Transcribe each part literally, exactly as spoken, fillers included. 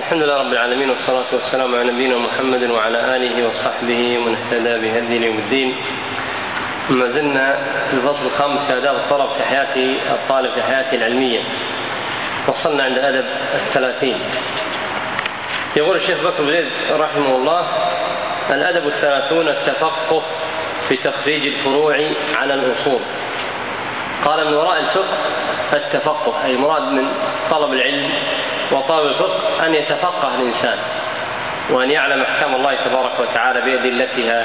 الحمد لله رب العالمين، والصلاة والسلام على نبينا محمد وعلى آله وصحبه ومن اهتدى بهديه يوم الدين. ما زلنا في الفصل الخامس في آداب الطلب في حياة الطالب في حياته العلمية. وصلنا عند أدب الثلاثين. يقول الشيخ بكر بن زيد رحمه الله: الأدب الثلاثون التفقه في تخريج الفروع على الأصول. قال: من وراء الفقه التفقه، أي مراد من طلب العلم وطلب الفقه أن يتفقه الإنسان وأن يعلم أحكام الله تبارك وتعالى بأدلتها.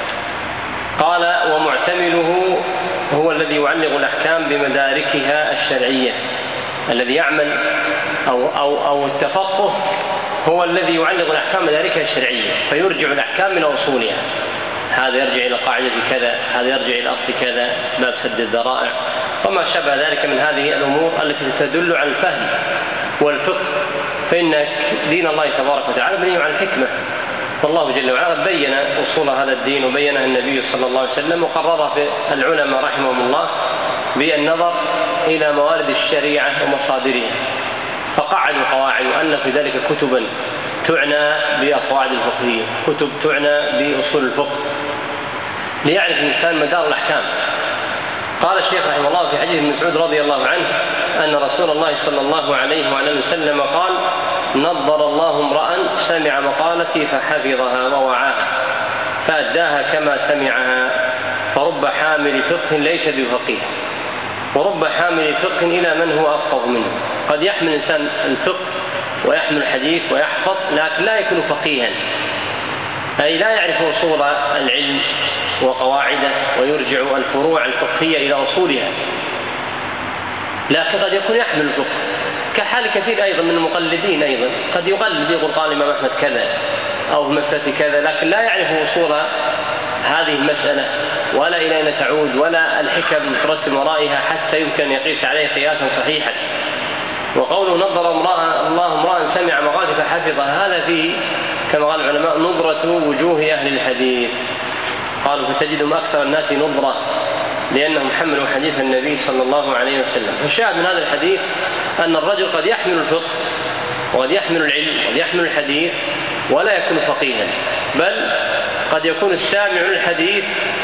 قال: ومعتمله هو الذي يعلق الأحكام بمداركها الشرعية. الذي يعمل أو, أو, أو التفقه هو الذي يعلق الأحكام بمداركها الشرعية، فيرجع الأحكام من أصولها. هذا يرجع إلى قاعدة كذا، هذا يرجع إلى أصل كذا، باب سد الذرائع وما شابه ذلك من هذه الأمور التي تدل على الفهم والفقه. فإن دين الله تبارك وتعالى مبني على الحكمة، فالله جل وعلا بين أصول هذا الدين وبينها النبي صلى الله عليه وسلم، وقررها في العلماء رحمهم الله بالنظر إلى موارد الشريعة ومصادرها، فقعدوا قواعد وألفوا في ذلك كتبا تعنى بالقواعد الفقهية، كتب تعنى بأصول الفقه، ليعرف الإنسان مدار الأحكام. قال الشيخ رحمه الله في حديث ابن مسعود رضي الله عنه أن رسول الله صلى الله عليه وعلى وسلم قال: نظر الله امرأ سمع مقالتي فحفظها ووعاها فأداها كما سمعها، فرب حامل فقه ليس بفقيه، ورب حامل فقه إلى من هو أفقه منه. قد يحمل الإنسان الفقه ويحمل الحديث ويحفظ، لكن لا يكون فقيها، أي لا يعرف أصول العلم وقواعده ويرجع الفروع الفقهية إلى أصولها، لكن قد يكون يحمل الفقه، كحال كثير أيضا من المقلدين. أيضا قد يقلد، يقول قال الإمام أحمد كذا أو في مسألة كذا، لكن لا يعرف أصول هذه المسألة ولا إلى أين تعود ولا الحكم المترتب ورائها حتى يمكن أن يقيس عليه قياسا صحيحا. وقوله نظر الله امرأ سمع مقالتي فحفظها، هذا فيه كما قال العلماء نظرة وجوه أهل الحديث. قالوا: فتجدهم أكثر الناس نظرة لأنهم حملوا حديث النبي صلى الله عليه وسلم. فالشاهد من هذا الحديث أن الرجل قد يحمل الفقه وقد يحمل العلم وقد يحمل الحديث ولا يكون فقيها، بل قد يكون السامع للحديث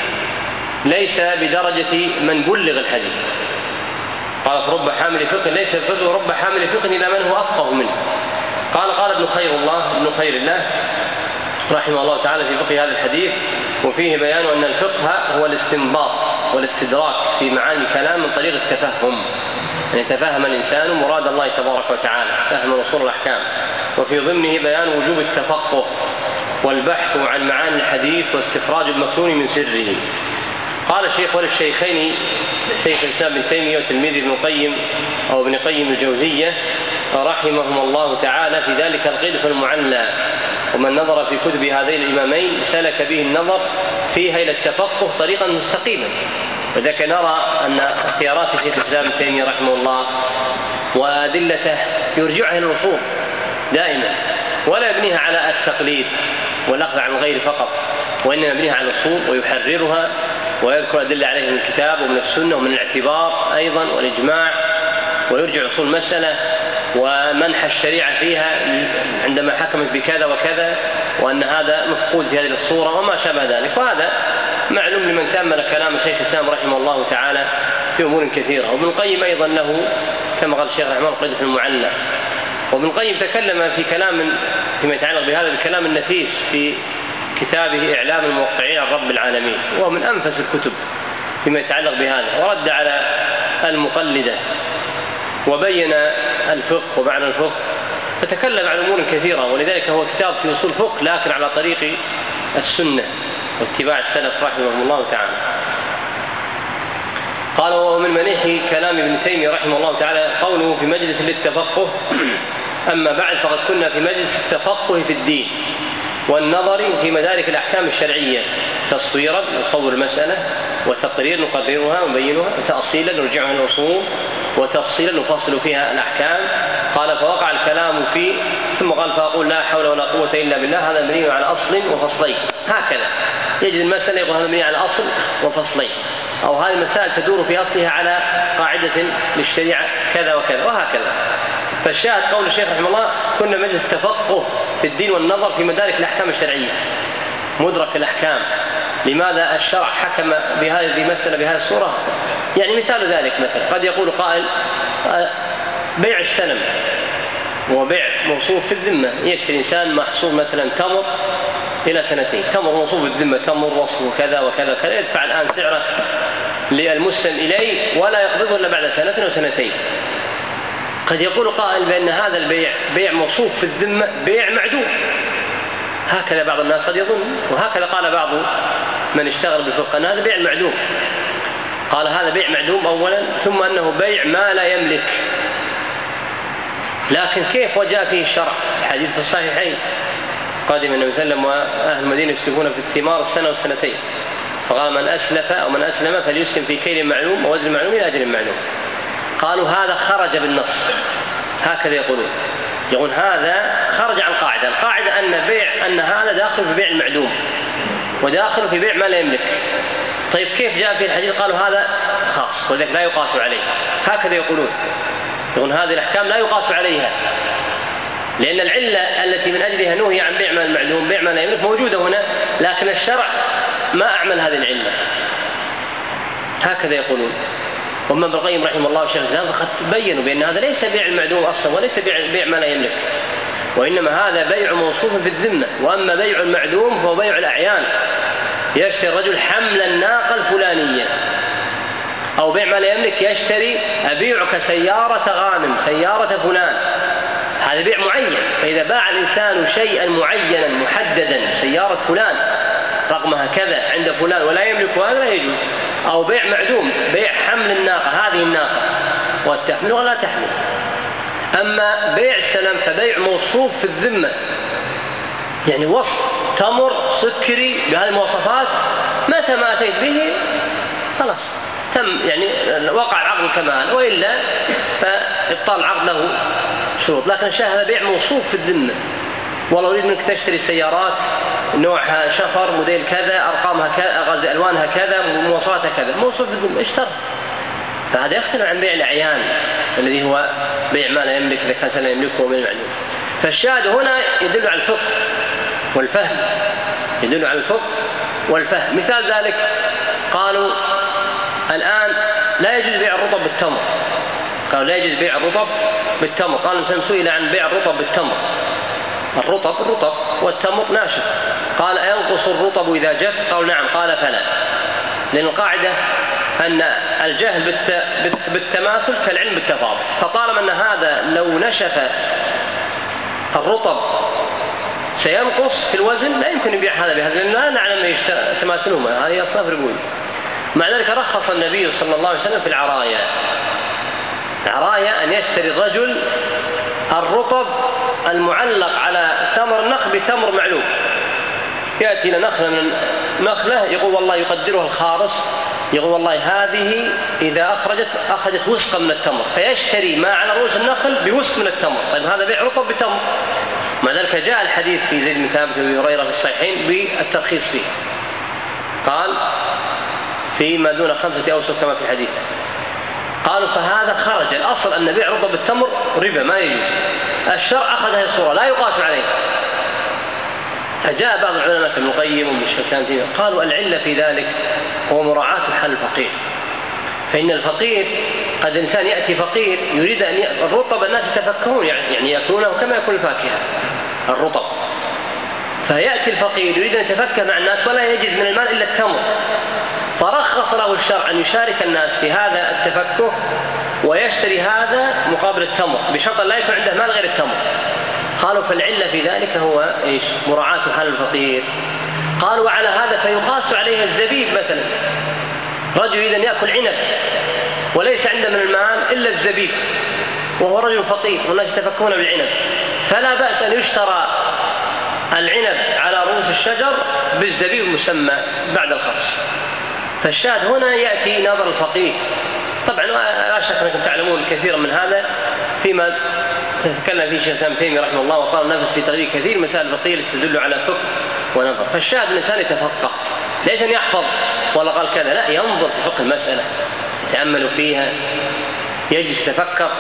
ليس بدرجة من بلغ الحديث. قال: رب حامل فقه ليس بفقه، ورب حامل فقه إلى من هو أفقه منه. قال قال ابن خير الله ابن خير الله رحمه الله تعالى في فقه هذا الحديث: وفيه بيان أن الفقه هو الاستنباط والاستدراك في معاني كلام من طريق التفهم، أن يتفهم الإنسان مراد الله تبارك وتعالى، فهم أصول الأحكام. وفي ضمنه بيان وجوب التفقه والبحث عن معاني الحديث واستخراج المكنون من سره. قال الشيخ: وللشيخين شيخ الإسلام ابن تيمية وتلميذ ابن القيم أو ابن قيم الجوزية رحمهم الله تعالى في ذلك الغلف المعلى، ومن نظر في كتب هذين الإمامين سلك به النظر فيها إلى التفقه طريقا مستقيما. وذلك نرى أن اختيارات شيخ الإسلام ابن تيمية رحمه الله وأدلته يرجعها إلى الأصول دائما، ولا يبنيها على التقليد والأخذ عن الغير فقط، وإنما يبنيها على الأصول ويحررها ويذكر أدلة عليها من الكتاب ومن السنة ومن الاعتبار أيضا والإجماع، ويرجع أصول مسألة ومنح الشريعة فيها عندما حكمت بكذا وكذا، وأن هذا مفقود في هذه الصورة وما شابه ذلك. وهذا معلوم لمن تأمل كلام الشيخ الإسلام رحمه الله تعالى في أمور كثيرة. وابن القيم أيضا له كما قال الشيخ رحمه الله قيد في المعلى. وابن القيم تكلم في كلام فيما يتعلق بهذا الكلام النفيس في كتابه إعلام الموقعين عن رب العالمين، وهو من أنفس الكتب فيما يتعلق بهذا، ورد على المقلدة وبين الفقه ومعنى الفقه، فتكلم عن أمور كثيرة. ولذلك هو كتاب في أصول الفقه لكن على طريق السنة واتباع السلف رحمهم الله تعالى. قال: ومن منيح كلام ابن تيمية رحمه الله تعالى قوله في مجلس للتفقه: أما بعد فقد كنا في مجلس التفقه في الدين والنظر في مدارك الأحكام الشرعية، تصويرا نصور المسألة، وتقرير نقررها ونبينها، وتأصيلا نرجعها إلى الأصول، وتفصيلا نفصل فيها الأحكام. قال: فوقع الكلام فيه، ثم قال: فأقول لا حول ولا قوة إلا بالله، هذا مبني على أصل وفصلين. هكذا يجد المسألة يقول هذا مبني على أصل وفصلين، أو هذه المسائل تدور في أصلها على قاعدة للشريعة كذا وكذا، وهكذا. فالشاهد قول الشيخ رحمه الله: كنا مجلس تفقه في الدين والنظر في مدارك الأحكام الشرعية، مدرك الأحكام. لماذا الشرع حكم بهذه المسألة بهذه الصورة؟ يعني مثال ذلك مثلا قد يقول قائل: بيع السلم هو بيع موصوف في الذمة، يشتري إنسان محصول مثلا تمر إلى سنتين، تمر موصوف بالذمة، تمر وصفه كذا وكذا كذا، يدفع الآن سعره للمسلم إليه ولا يقبضه إلا بعد سنة وسنتين. قد يقول قائل بأن هذا البيع بيع موصوف في الذمة بيع معدوم، هكذا بعض الناس قد يظن، وهكذا قال بعض من اشتغل بالفقه أن هذا بيع معدوم. قال هذا بيع معدوم أولا، ثم أنه بيع ما لا يملك. لكن كيف وجاء فيه الشرع؟ الحديث في الصحيحين: قادم النبي صلى الله عليه وسلم وأهل المدينة يسلفون في الثمار السنة والسنتين، فقال: من أسلف أو من أسلم فليسلم في كيل معلوم ووزن معلوم إلى أجل معلوم. قالوا هذا خرج بالنص، هكذا يقولون، يقول هذا خرج عن قاعدة، القاعدة أن بيع أن هذا داخل في بيع المعدوم وداخل في بيع ما لا يملك. طيب كيف جاء في الحديث قالوا هذا خاص ولذلك لا يقاس عليه؟ هكذا يقولون، يقول هذه الأحكام لا يقاس عليها، لأن العلة التي من أجلها نهي عن بيع ما المعدوم بيع ما لا يملك موجودة هنا، لكن الشرع ما أعمل هذه العلة، هكذا يقولون. وابن القيم رحمه الله والشيخ الإسلام فقد بينوا بأن هذا ليس بيع المعدوم أصلا، وليس بيع, بيع ما لا يملك، وإنما هذا بيع موصوف في الذمة. وأما بيع المعدوم فهو بيع الأعيان، يشتري الرجل حمل الناقة الفلانية، أو بيع ما لا يملك، يشتري أبيعك سيارة غانم، سيارة فلان، هذا بيع معين. فإذا باع الإنسان شيئا معينا محددا، سيارة فلان رقمها كذا عند فلان ولا يملك هذا لا يجوز. أو بيع معدوم، بيع حمل الناقة، هذه الناقة وتحمل ولا تحمل. أما بيع السلم فبيع موصوف في الذمة، يعني وصف تمر سكري بهذه المواصفات، متى ما أتيت به خلاص تم، يعني وقع العقد كمان، وإلا فإبطال العقد له شروط. لكن هذا بيع موصوف في الذمة، والله أريد منك تشتري سيارات نوعها شفر موديل كذا، أرقامها كذا، ألوانها كذا، مواصفاتها كذا، موصوف في الذمة، اشترى. فهذا يختلف عن بيع الأعيان الذي هو بيع ما لا يملك إذا كان لا يملكه وبيع المعدوم. فالشاهد هنا يدل على الفقه والفهم، يدل على الفقه والفهم. مثال ذلك قالوا الآن لا يجوز بيع الرطب بالتمر، قالوا لا يجوز بيع الرطب بالتمر. قال الإنسان سئل عن بيع الرطب بالتمر، الرطب الرطب والتمر ناشف، قال أينقص الرطب إذا جف؟ قالوا نعم، قال فلا، لأن القاعدة أن الجهل بالتماثل كالعلم بالتفاضل، فطالما أن هذا لو نشف الرطب سينقص في الوزن لا يمكن يبيع هذا بهذا، لأن لا نعلم تماثلهما، هذه أصناف ربوية. مع ذلك رخص النبي صلى الله عليه وسلم في العرايا، العرايا أن يشتري الرجل الرطب المعلق على ثمر النخل بثمر معلوم، يأتي إلى نخلة من نخلة يقول والله يقدرها الخارص، يقول والله هذه إذا أخرجت أخرجت وسقا من التمر، فيشتري ما على رؤوس النخل بوسق من التمر. طيب هذا بيع رطب بتمر. مع ذلك جاء الحديث في زيد بن ثابت وابي هريرة في الصحيحين بالترخيص فيه، قال فيما دون خمسة أوسق كما في الحديث. قالوا فهذا خرج، الأصل أن بيع رطب التمر ربا ما يجوز، الشرع أخذ هذه الصورة لا يقاس عليه. فجاء بعض العلماء ابن القيم وابن الشوكاني قالوا العلة في ذلك هو مراعاة حال الفقير، فإن الفقير قد إنسان يأتي فقير يريد أن ي... الرطب الناس يتفكهون يعني يأكلونه كما يأكل الفاكهة الرطب، فيأتي الفقير يريد أن يتفكه مع الناس ولا يجد من المال إلا التمر، فرخص له الشرع أن يشارك الناس في هذا التفكه ويشتري هذا مقابل التمر بشرط لا يكون عنده مال غير التمر. قالوا فالعلة في ذلك هو إيش؟ مراعاة حال الفقير. قالوا وعلى هذا فيقاس عليه الزبيب مثلا، رجل يريد أن يأكل عنب وليس عنده من المال إلا الزبيب وهو رجل فقير والناس يتفكون بالعنب، فلا بأس أن يشترى العنب على رؤوس الشجر بالزبيب المسمى بعد الخرص. فالشاهد هنا يأتي نظر الفقيه. طبعا لا شك أنكم تعلمون كثيرا من هذا فيما تتكلم فيه شيخ ابن تيمية رحمه الله، وقال نفس في تغيير كثير مثال الفقيه تدل على فقه ونظر. فالشاهد الإنسان يتفقه، ليس أن يحفظ ولا قال كذا، لا، ينظر في فقه المسألة، يتأمل فيها، يجلس يتفكر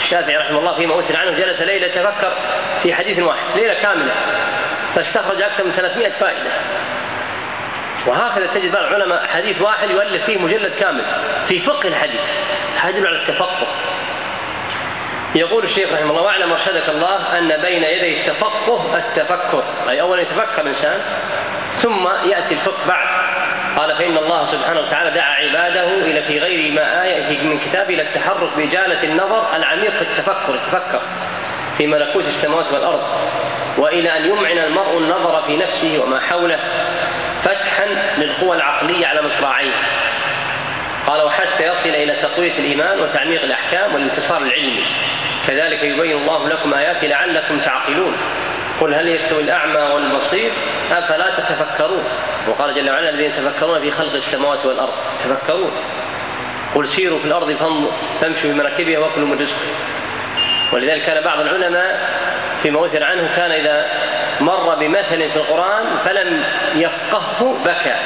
الشافعي رحمه الله فيما أثر عنه جلس ليلة يتفكر في حديث واحد ليلة كاملة فاستخرج أكثر من ثلاثمائة فائدة. وهكذا تجد بعض العلماء حديث واحد يؤلف فيه مجلد كامل في فقه الحديث. هذا يدل على التفقه. يقول الشيخ رحمه الله: واعلم ارشدك الله أن بين يدي التفقه التفكر، أي أولا يتفكر الإنسان ثم يأتي الفقه بعد. قال: فإن الله سبحانه وتعالى دعا عباده إلى في غير ما آية من كتابه إلى التحرك بإجالة النظر العميق في التفكر يتفكر في ملكوت السماوات والأرض، وإلى أن يمعن المرء النظر في نفسه وما حوله فتحا للقوى العقلية على مصراعيه. قال: وحتى يصل إلى تقوية الإيمان وتعميق الأحكام والانتصار العلمي. كذلك يبين الله لكم آياته لعلكم تعقلون. قل هل يستوي الأعمى والبصير أفلا تتفكرون. وقال جل وعلا: الذين يتفكرون في خلق السماوات والأرض تفكرون. قل سيروا في الأرض فامشوا بمراكبها وكلوا من رزقه. ولذلك كان بعض العلماء فيما أثر عنه كان إذا مر بمثل في القرآن فلم يفقهه بكى،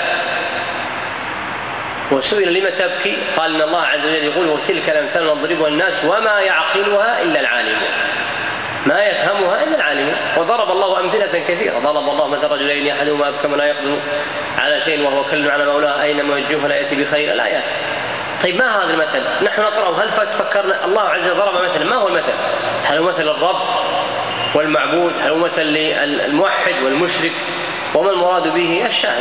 وسئل: لما تبكي؟ قال: إن الله عز وجل يقول: وتلك الأمثال نضربها الناس وما يعقلها إلا العالمون. ما يفهمها إلا العالمون. وضرب الله أمثلة كثيرة. ضرب الله مثل رجلين أحدهما أبكم لا يقدر على شيء وهو كل على مولاه أينما يوجهه لا يأتي بخير. الآيات. طيب ما هذا المثل؟ نحن نقرأه هل فكرنا؟ الله عز وجل ضرب مثلا. ما هو المثل؟ هل هو مثل الرب والمعبود؟ هل هو مثل للموحد والمشرك؟ وما المراد به؟ الشاهد.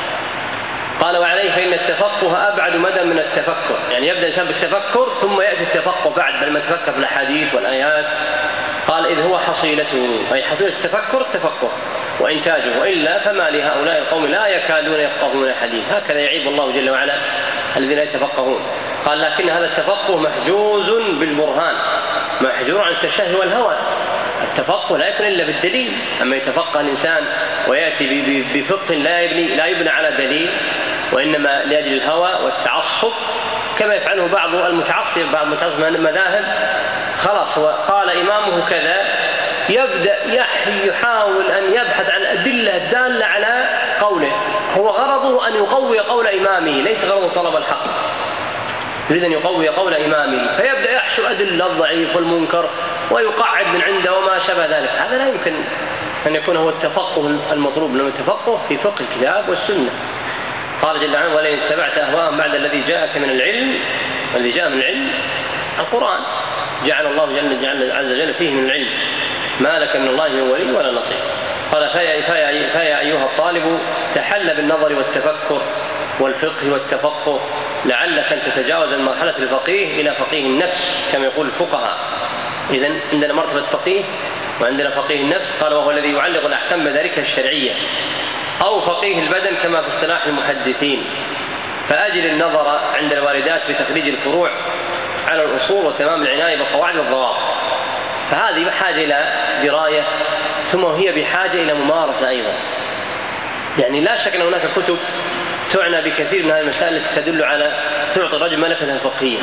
قال: وعليه فإن التفقه أبعد مدى من التفكر. يعني يبدأ الإنسان بالتفكر ثم يأتي التفقه بعد بل ما تفكر في الأحاديث والآيات. قال: إذ هو حصيلته، أي حصيلة التفكر التفقه وإنتاجه، وإلا فما لهؤلاء القوم لا يكادون يفقهون الحديث. هكذا يعيب الله جل وعلا الذين يتفقهون. قال: لكن هذا التفقه محجوز بالبرهان، محجور عن التشهي والهوى. التفقه لا يكون إلا بالدليل. أما يتفقه الإنسان ويأتي بفقه لا يبني لا يبنى على دليل وإنما لأجل الهوى والتعصب كما يفعله بعض المتعصب بعض متعصب المذاهب. خلاص هو قال إمامه كذا، يبدأ يحاول أن يبحث عن أدلة الدالة على قوله. هو غرضه أن يقوي قول إمامه، ليس غرضه طلب الحق، يريد أن يقوي قول إمامه، فيبدأ يحشو أدلة الضعيف والمنكر ويقعد من عنده وما شابه ذلك. هذا لا يمكن أن يكون هو التفقه المطلوب، لأنه التفقه في فقه الكتاب والسنة. قال جل وعلا: ولئن اتبعت أهواءهم بعد الذي جاءك من العلم. والذي جاء من العلم القرآن، جعل الله جل عز وجل فيه من العلم ما لك من الله من ولي ولا نصير. قال: فيا, فيا, فيا أيها الطالب تحل بالنظر والتفكر والفقه والتفقه لعلك أن تتجاوز من مرحلة الفقيه إلى فقيه النفس كما يقول الفقهاء. إذن عندنا مرتبة فقيه وعندنا فقيه النفس. قال: وهو الذي يعلق الأحكام بذلك الشرعية، أو فقيه البدن كما في اصطلاح المحدثين. فأجل النظر عند الواردات في تخريج الفروع على الأصول وتمام العناية بقواعد الضوابط. فهذه بحاجة إلى دراية، ثم هي بحاجة إلى ممارسة أيضا. يعني لا شك أن هناك كتب تعنى بكثير من هذه المسائل التي تدل على تعطي الرجل ملكة فقهية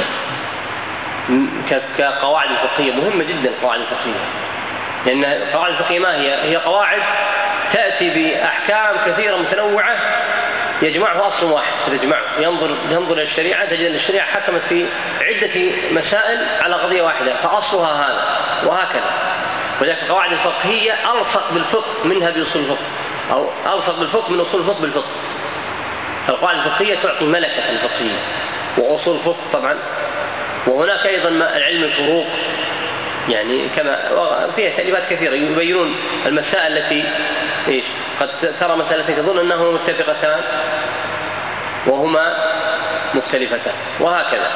كقواعد الفقهية. مهمة جدا القواعد الفقهية، لأن القواعد الفقهية ما هي؟ هي قواعد تأتي بأحكام كثيرة متنوعة يجمعه أصل واحد. يجمعه ينظر ينظر إلى الشريعة تجد أن الشريعة حكمت في عدة مسائل على قضية واحدة فأصلها هذا، وهكذا. ولذلك القواعد الفقهية ألصق بالفقه منها بأصول الفقه، أو ألصق بالفقه من أصول الفقه بالفقه. القواعد الفقهية تعطي ملكة الفقهية وأصول الفقه طبعا. وهناك أيضا علم الفروق، يعني كما فيها تأليفات كثيرة يبينون المسائل التي إيش قد ترى مسألتين تظن أنهما متفقتان وهما مختلفتان، وهكذا.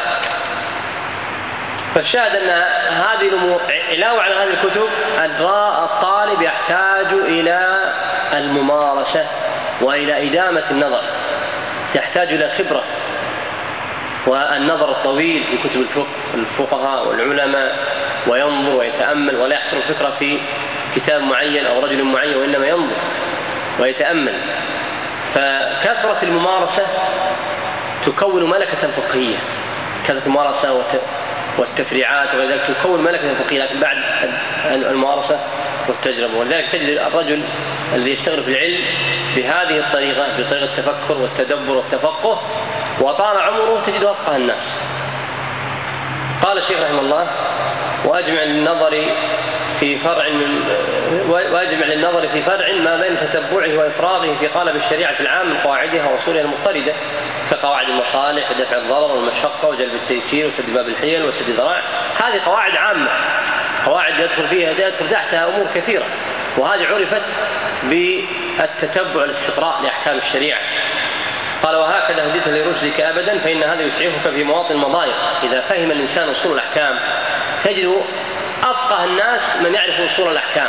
فالشاهد أن هذه الأمور علاوة على هذه الكتب الطالب يحتاج إلى الممارسة وإلى إدامة النظر، يحتاج إلى خبرة والنظر الطويل في كتب الفقه الفقهاء والعلماء، وينظر ويتأمل ولا يحصر الفكرة في كتاب معين أو رجل معين، وإنما ينظر ويتأمل. فكثرة الممارسة تكون ملكة فقهية، كثرة الممارسة والتفريعات وذلك تكون ملكة فقهية، لكن بعد الممارسة والتجربة. ولذلك تجد الرجل الذي يشتغل في العلم بهذه الطريقة، بطريقة التفكر والتدبر والتفقه، وطال عمره تجد أفقه الناس. قال الشيخ رحمه الله: وأجمع للنظر في فرع من وأجمع للنظر في فرع ما بين تتبعه وإفراغه في قالب الشريعة العام من قواعدها وأصولها المضطردة كقواعد المصالح ودفع الضرر والمشقة وجلب التيسير وسد باب الحيل وسد الذرائع. هذه قواعد عامة، قواعد يدخل فيها يدخل تحتها أمور كثيرة، وهذه عرفت بالتتبع والاستقراء لأحكام الشريعة. قال: وهكذا هديت لرشدك أبدا، فإن هذا يسعفك في مواطن المضايق. إذا فهم الإنسان أصول الأحكام تجد أفقه الناس من يعرف أصول الأحكام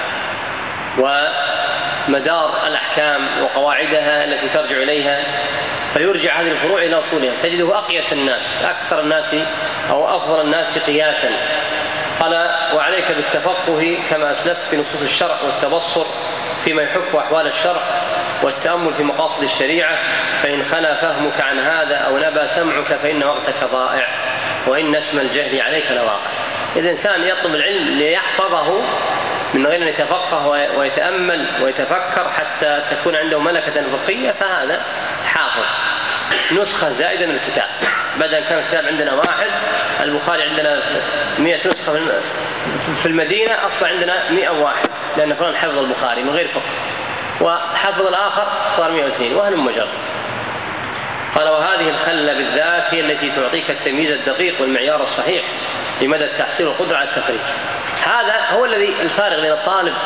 ومدار الأحكام وقواعدها التي ترجع إليها، فيرجع هذه الفروع إلى أصولها، تجده أقيس الناس، أكثر الناس أو أفضل الناس قياسا. قال: وعليك بالتفقه كما أسلفت في نصوص الشرع والتبصر فيما يحك أحوال الشرع والتأمل في مقاصد الشريعة، فإن خلا فهمك عن هذا أو نبى سمعك فإن وقتك ضائع وإن اسم الجهل عليك لواقع. إذا الإنسان يطلب العلم ليحفظه من غير أن يتفقه ويتأمل ويتفكر حتى تكون عنده ملكة فقهية، فهذا حافظ نسخة زائدة من الكتاب. بدل كان الكتاب عندنا واحد، البخاري عندنا مئة نسخة في المدينة، أصلا عندنا مئة واحد، لأن فلان حفظ البخاري من غير فقه، وحفظ الآخر صار مئة واثنين، وهل مجرد. قال: وهذه الخلة بالذات هي التي تعطيك التمييز الدقيق والمعيار الصحيح لمدى التحصيل والقدرة على التخريج. هذا هو الذي الفارق بين الطالب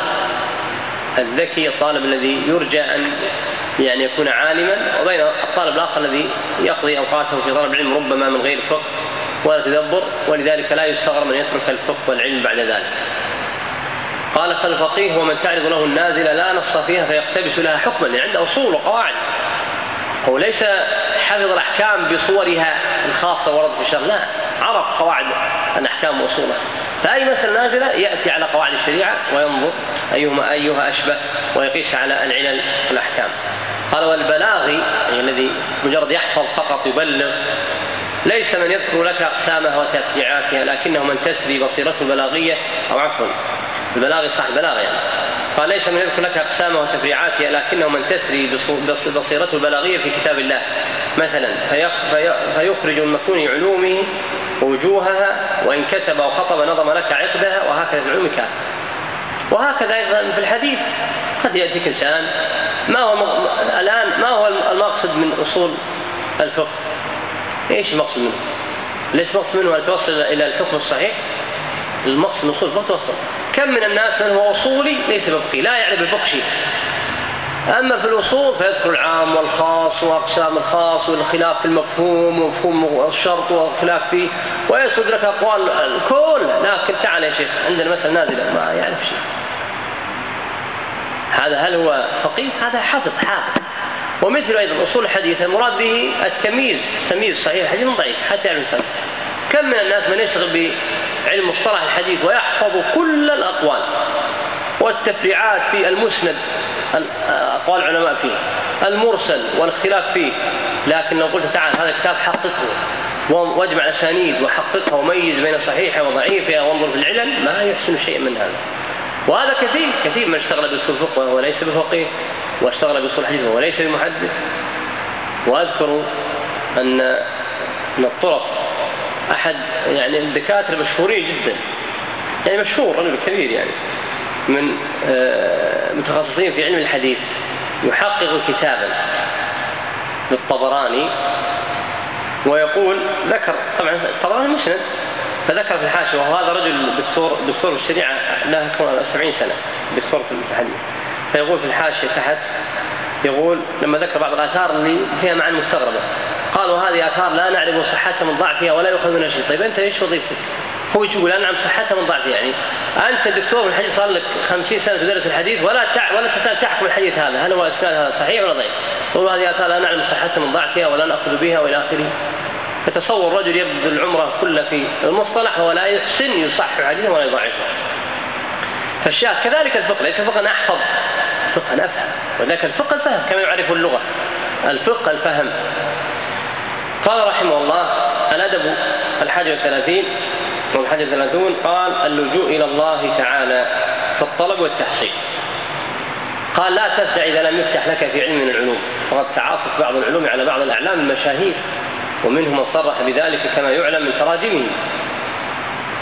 الذكي، الطالب الذي يرجى أن يعني يكون عالما، وبين الطالب الآخر الذي يقضي أوقاته في طلب العلم ربما من غير فقه ولا تدبر، ولذلك لا يستغرب من يترك الفقه والعلم بعد ذلك. قال: فالفقيه هو من تعرض له النازلة لا نص فيها فيقتبس لها حكما، يعني عنده أصول وقواعد، هو ليس حفظ الأحكام بصورها الخاصة ورد في الشرع، لا، عرف قواعد الأحكام وأصولها، فأي مسألة نازلة يأتي على قواعد الشريعة وينظر أيهما أيها أشبه ويقيس على العلل والأحكام. قال: والبلاغي يعني الذي مجرد يحفظ فقط يبلغ ليس من يذكر لك أقسامها وتفريعاتها، لكنه من تسري بصيرته البلاغية، أو عفوا البلاغي صح البلاغ يعني. قال: ليس من يذكر لك أقسامها وتفريعاتها، لكنه من تسري بصيرته البلاغية في كتاب الله مثلا، فيخرج من مكنون علومه ووجوهها، وإن كتب وخطب نظم لك عقدها، وهكذا في علومك. وهكذا أيضا في الحديث قد يأتيك إنسان ما هو الآن ما هو المقصد من أصول الفقه؟ إيش المقصد منه؟ ليس مقصد منه أن توصل إلى الحكم الصحيح. المقصد من أصول الفقه توصل. كم من الناس من هو أصولي ليس بفقهي، لا يعرف الفقه شيء، أما في الأصول فيذكر العام والخاص وأقسام الخاص والخلاف في المفهوم ومفهوم الشرط والخلاف فيه، ويسرد لك أقوال الكل، لكن تعال يا شيخ عندنا مثل نازلة ما يعرف شيء. هذا هل هو فقيه؟ هذا حافظ حافظ. ومثل أيضا أصول الحديث المراد به التمييز، تمييز صحيح الحديث من ضعيف حتى يعلم الإنسان. كم من الناس من يشتغل بعلم مصطلح الحديث ويحفظ كل الأقوال والتفريعات في المسند، أقوال العلماء فيه، المرسل والاختلاف فيه، لكن لو قلت تعال هذا الكتاب حققه واجمع أسانيد وحققها وميز بين صحيحة وضعيفة وانظر في العلل، ما يحسن شيء من هذا. وهذا كثير كثير من اشتغل بأصول الفقه وهو ليس بفقيه، واشتغل بأصول الحديث وهو ليس بمحدث. وأذكر أن من الطرق أحد يعني الدكاترة مشهورين جدا، يعني مشهور رجل كبير يعني من متخصصين في علم الحديث، يحقق كتابا للطبراني، ويقول ذكر طبعا الطبراني مسند، فذكر في الحاشية، وهذا رجل دكتور دكتور في الشريعة له سبعين سنة دكتور في الحديث، فيقول في الحاشية تحت يقول لما ذكر بعض الآثار اللي فيها معاني مستغربة، قال: وهذه آثار لا نعرف صحتها من ضعفها ولا يؤخذ منها شيء. طيب أنت إيش وظيفتك؟ هو يقول أنا نعم صحتها من ضعفها، يعني أنت دكتور في الحديث صار لك خمسين سنة تدرس الحديث ولا تع... ولا تسأل تحكم الحديث هذا هل هو إسناد هذا صحيح ولا ضعيف؟ يقول هذه آثار لا نعلم صحتها من ضعفها ولا نأخذ بها وإلى آخره. فتصور رجل يبذل العمره كله في المصطلح ولا يحسن يصحح حديثا ولا يضعفه. فالشاهد كذلك الفقه، ليس الفقه أن أحفظ، الفقه أن أفهم، وذلك الفقه الفهم كما يعرف اللغة، الفقه الفهم. قال رحمه الله: الأدب الحادي والثلاثين والحادي والثلاثون، قال: اللجوء إلى الله تعالى في الطلب والتحصيل. قال: لا تفزع إذا لم يفتح لك في علم من العلوم، وقد تعاطف بعض العلوم على بعض الأعلام المشاهير، ومنهم من صرح بذلك كما يعلم من تراجمه.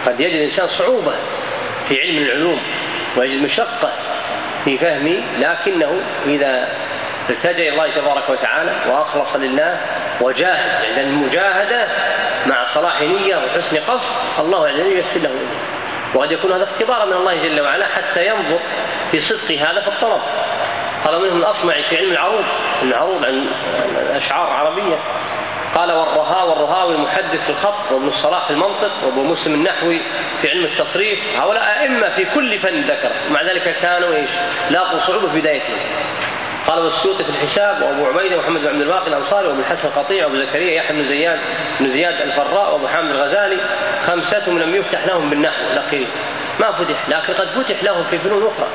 قد يجد الإنسان صعوبة في علم العلوم ويجد مشقة في فهمه، لكنه إذا التجأ إلى الله تبارك وتعالى وأخلص لله وجاهد، عند المجاهدة مع صلاح نية وحسن قصد الله عز وجل ييسر له، وقد يكون هذا اختبارا من الله جل وعلا حتى ينظر في صدق هذا في الطلب. قال منهم الأصمعي في علم العروض، العروض عن أشعار عربية، قال والرهاء والرهاوي المحدث في الخط، وابن الصلاح في المنطق، وابو مسلم النحوي في علم التصريف، هؤلاء أئمة في كل فن ذكر، مع ذلك كانوا إيش؟ لاقوا صعوبة في بدايتهم. قال والسيوطي في الحساب، وابو عبيده محمد بن عبد الواقي الانصاري، وابو الحسن القطيع، وابو زكريا يحيى بن زياد بن زياد الفراء، وابو حامد الغزالي، خمستهم لم يفتح لهم بالنحو الاخير، ما فتح، لكن قد فتح لهم في فنون اخرى.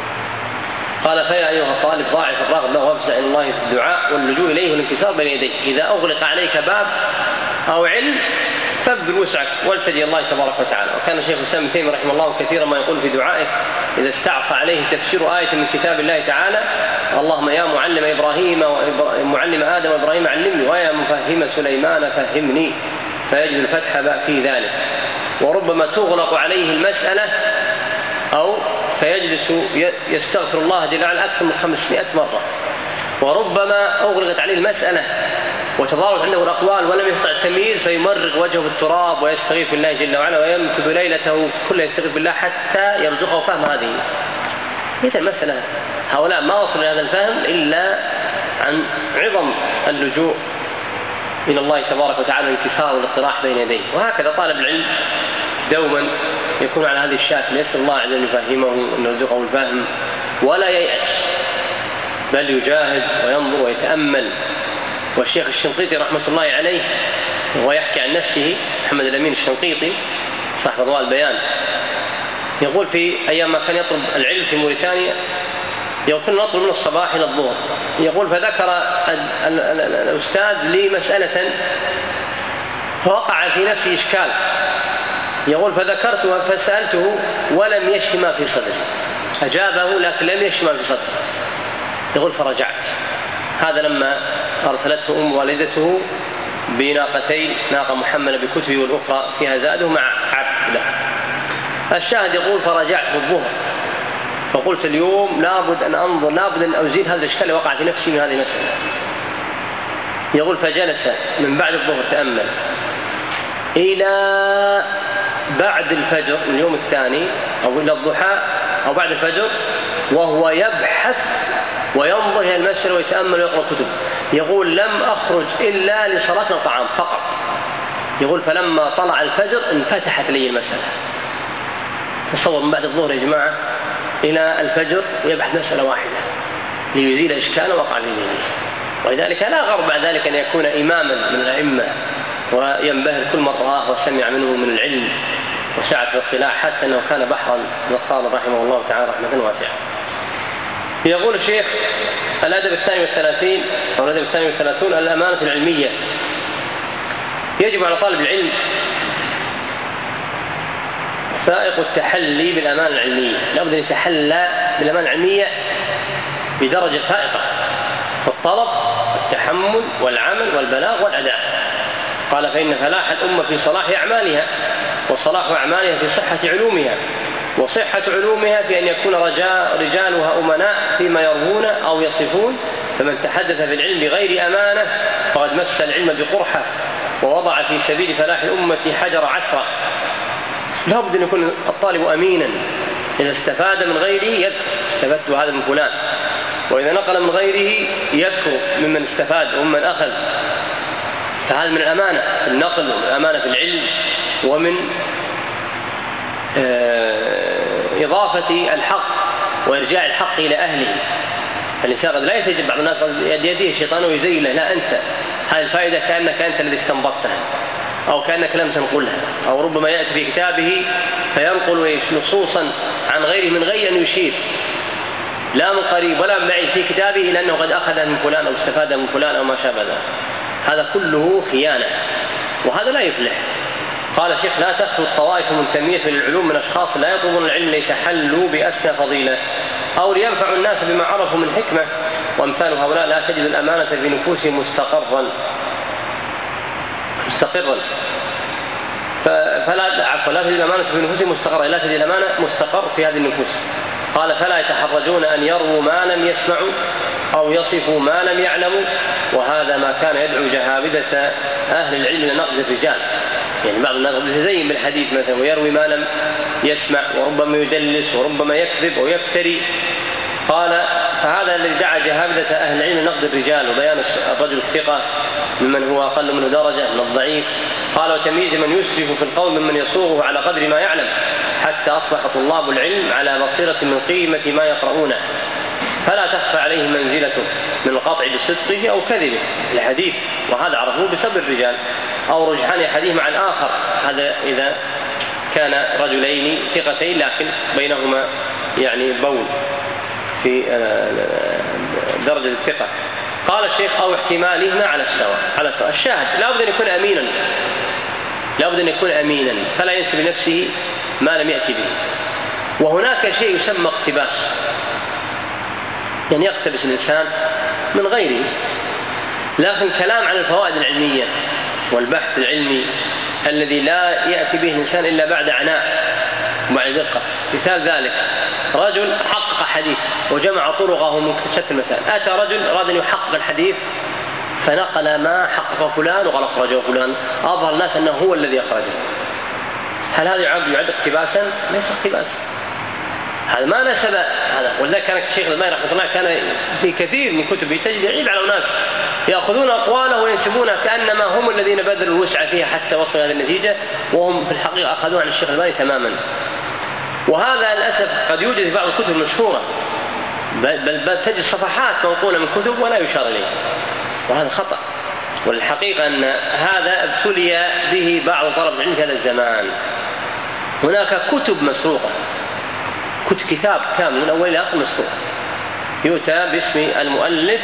قال فيا ايها الطالب ضاعف الرغب له وافزع الى الله في الدعاء واللجوء اليه والانكسار بين يديه، اذا اغلق عليك باب او علم فابذل وسعك والتجئ الله تبارك وتعالى. وكان شيخ الاسلام ابن تيميه رحمه الله كثيرا ما يقول في دعائه اذا استعصى عليه تفسير آية من كتاب الله تعالى: اللهم يا معلم ابراهيم ومعلم ادم وابراهيم علمني، ويا مفهم سليمان فهمني، فيجد الفتح في ذلك. وربما تغلق عليه المسألة أو فيجلس يستغفر الله جل وعلا أكثر من خمسمائة مرة، وربما أغلقت عليه المسألة وتضاربت عنده الأقوال ولم يستطع التمييز فيمرغ وجهه بالتراب ويستغيث بالله جل وعلا ويمكث ليلته كلها يستغيث بالله حتى يرزقه فهم هذه. إذا المسألة هؤلاء ما وصلوا لهذا الفهم إلا عن عظم اللجوء إلى الله تبارك وتعالى والانكسار والاطراح بين يديه. وهكذا طالب العلم دوما يكون على هذه الشاكل، يسأل الله عز وجل يفهمه أن يرزقه الفهم ولا ييأس، بل يجاهد وينظر ويتأمل. والشيخ الشنقيطي رحمة الله عليه وهو يحكي عن نفسه، محمد الأمين الشنقيطي صاحب أضواء البيان، يقول في أيام ما كان يطلب العلم في موريتانيا يقول نطلب من الصباح إلى الظهر، يقول فذكر الأستاذ لي مسألة فوقع في نفسي إشكال، يقول فذكرتها فسألته ولم يشف ما في صدري، أجابه لكن لم يشف ما في صدري، يقول فرجعت. هذا لما أرسلته أم والدته بناقتين، ناقة محملة بكتبه والأخرى فيها زاده مع عبد له. الشاهد يقول فرجعت في الظهر فقلت اليوم لابد أن أنظر، لابد أن أزيل هذا الإشكال وقع في نفسي من هذه المسألة. يقول فجلس من بعد الظهر تأمل إلى بعد الفجر من اليوم الثاني أو إلى الضحى أو بعد الفجر وهو يبحث وينظر إلى المسألة ويتأمل ويقرأ كتب. يقول لم أخرج إلا لصلاة الطعام فقط. يقول فلما طلع الفجر انفتحت لي المسألة. تصور من بعد الظهر يا جماعة إلى الفجر يبحث مسألة واحدة ليزيل إشكالا وقع في ذهنه. ولذلك لا غرب بعد ذلك أن يكون إماما من الأئمة وينبهر كل من رآه وسمع منه من العلم وسعة الاطلاع، حتى أنه كان بحرا نصارى رحمه الله تعالى رحمة واسعة. يقول الشيخ الأدب الثاني والثلاثين أو الأدب الثاني والثلاثون الأمانة العلمية. يجب على طالب العلم فائق التحلي بالأمانة العلمية، لابد أن يتحلى بالأمانة العلمية بدرجة فائقة في الطلب والتحمل والعمل والبلاغ والأداء. قال فإن فلاح الأمة في صلاح أعمالها، وصلاح أعمالها في صحة علومها، وصحة علومها في أن يكون رجالها أمناء فيما يروون أو يصفون. فمن تحدث في العلم بغير أمانة فقد مس العلم بقرحة ووضع في سبيل فلاح الأمة حجر عثرة. لا بد أن يكون الطالب أمينا، إذا استفاد من غيره يذكر استفدت هذا من فلان، وإذا نقل من غيره يذكر ممن استفاد ومن أخذ. فهذا من الأمانة في النقل ومن الأمانة في العلم ومن إضافة الحق وإرجاع الحق إلى أهله. الإنسان قد لا يتجب بعض الناس يديه الشيطان ويزين له، لا أنت هذه الفائدة كأنك أنت الذي استنبطتها أو كأنك لم تنقلها. أو ربما يأتي في كتابه فينقل نصوصا عن غيره من غير أن يشير لا من قريب ولا من بعيد في كتابه إلا أنه قد أخذ من فلان أو استفاد من فلان أو ما شابه ذلك. هذا كله خيانة وهذا لا يفلح. قال الشيخ لا تخلو الطوائف المنتمية للعلوم من أشخاص لا يطلبون العلم ليتحلوا بأسنى فضيلة أو لينفعوا الناس بما عرفوا من حكمة، وأمثال هؤلاء لا تجد الأمانة في نفوسهم مستقرا مستقرا فلا عفوا لا تجد الأمانة في نفوسهم مستقرة، لا تجد الأمانة مستقر في هذه النفوس. قال فلا يتحرجون أن يروا ما لم يسمعوا أو يصفوا ما لم يعلموا، وهذا ما كان يدعو جهابذة أهل العلم إلى نقد الرجال. يعني بعض الناس يتزين بالحديث مثلا ويروي ما لم يسمع، وربما يدلس وربما يكذب أو يفتري. قال فهذا الذي دعا جهابذة أهل العلم نقد الرجال وبيان الرجل الثقة ممن هو أقل منه درجة من الضعيف. قال وتمييز من يسرف في القول ممن يصوغه على قدر ما يعلم، حتى أصبح طلاب العلم على بصيرة من قيمة ما يقرؤونه، فلا تخفى عليه منزلته من القطع بصدقه أو كذبه الحديث، وهذا عرفوه بسبب الرجال، أو رجحان أحدهما مع الآخر، هذا إذا كان رجلين ثقتين لكن بينهما يعني بول في درجة الثقة. قال الشيخ أو احتمالهما على السواء. على السواء الشاهد لا بد أن يكون أمينا، لا بد أن يكون أمينا فلا ينسب لنفسه ما لم يأتي به. وهناك شيء يسمى اقتباس، يعني يقتبس الإنسان من غيره، لكن كلام عن الفوائد العلمية والبحث العلمي الذي لا يأتي به الإنسان إلا بعد عناء ومع دقة. مثال ذلك رجل حقق حديث وجمع طرقه من شتى المسائل، أتى رجل أراد أن يحقق الحديث فنقل ما حقق فلان وقال أخرجه فلان، أظهر الناس أنه هو الذي أخرجه. هل هذا يعد يعد اقتباسا؟ ليس اقتباسا، هذا ما نسب هذا. ولذلك كان الشيخ الألباني رحمه الله كان في كثير من كتبه تجد يعيب على الناس يأخذون أقواله وينسبونها كأنما هم الذين بذلوا الوسع فيها حتى وصلوا هذه النتيجة، وهم في الحقيقة أخذوها عن الشيخ الألباني تماما. وهذا للأسف قد يوجد في بعض الكتب المشهورة، بل, بل, بل تجد صفحات منقولة من كتب ولا يشار إليه، وهذا خطأ. والحقيقة أن هذا ابتلي به بعض طلبة العلم في هذا الزمان. هناك كتب مسروقة، كتب كتاب كامل من أول إلى آخر مسروق، يؤتى باسم المؤلف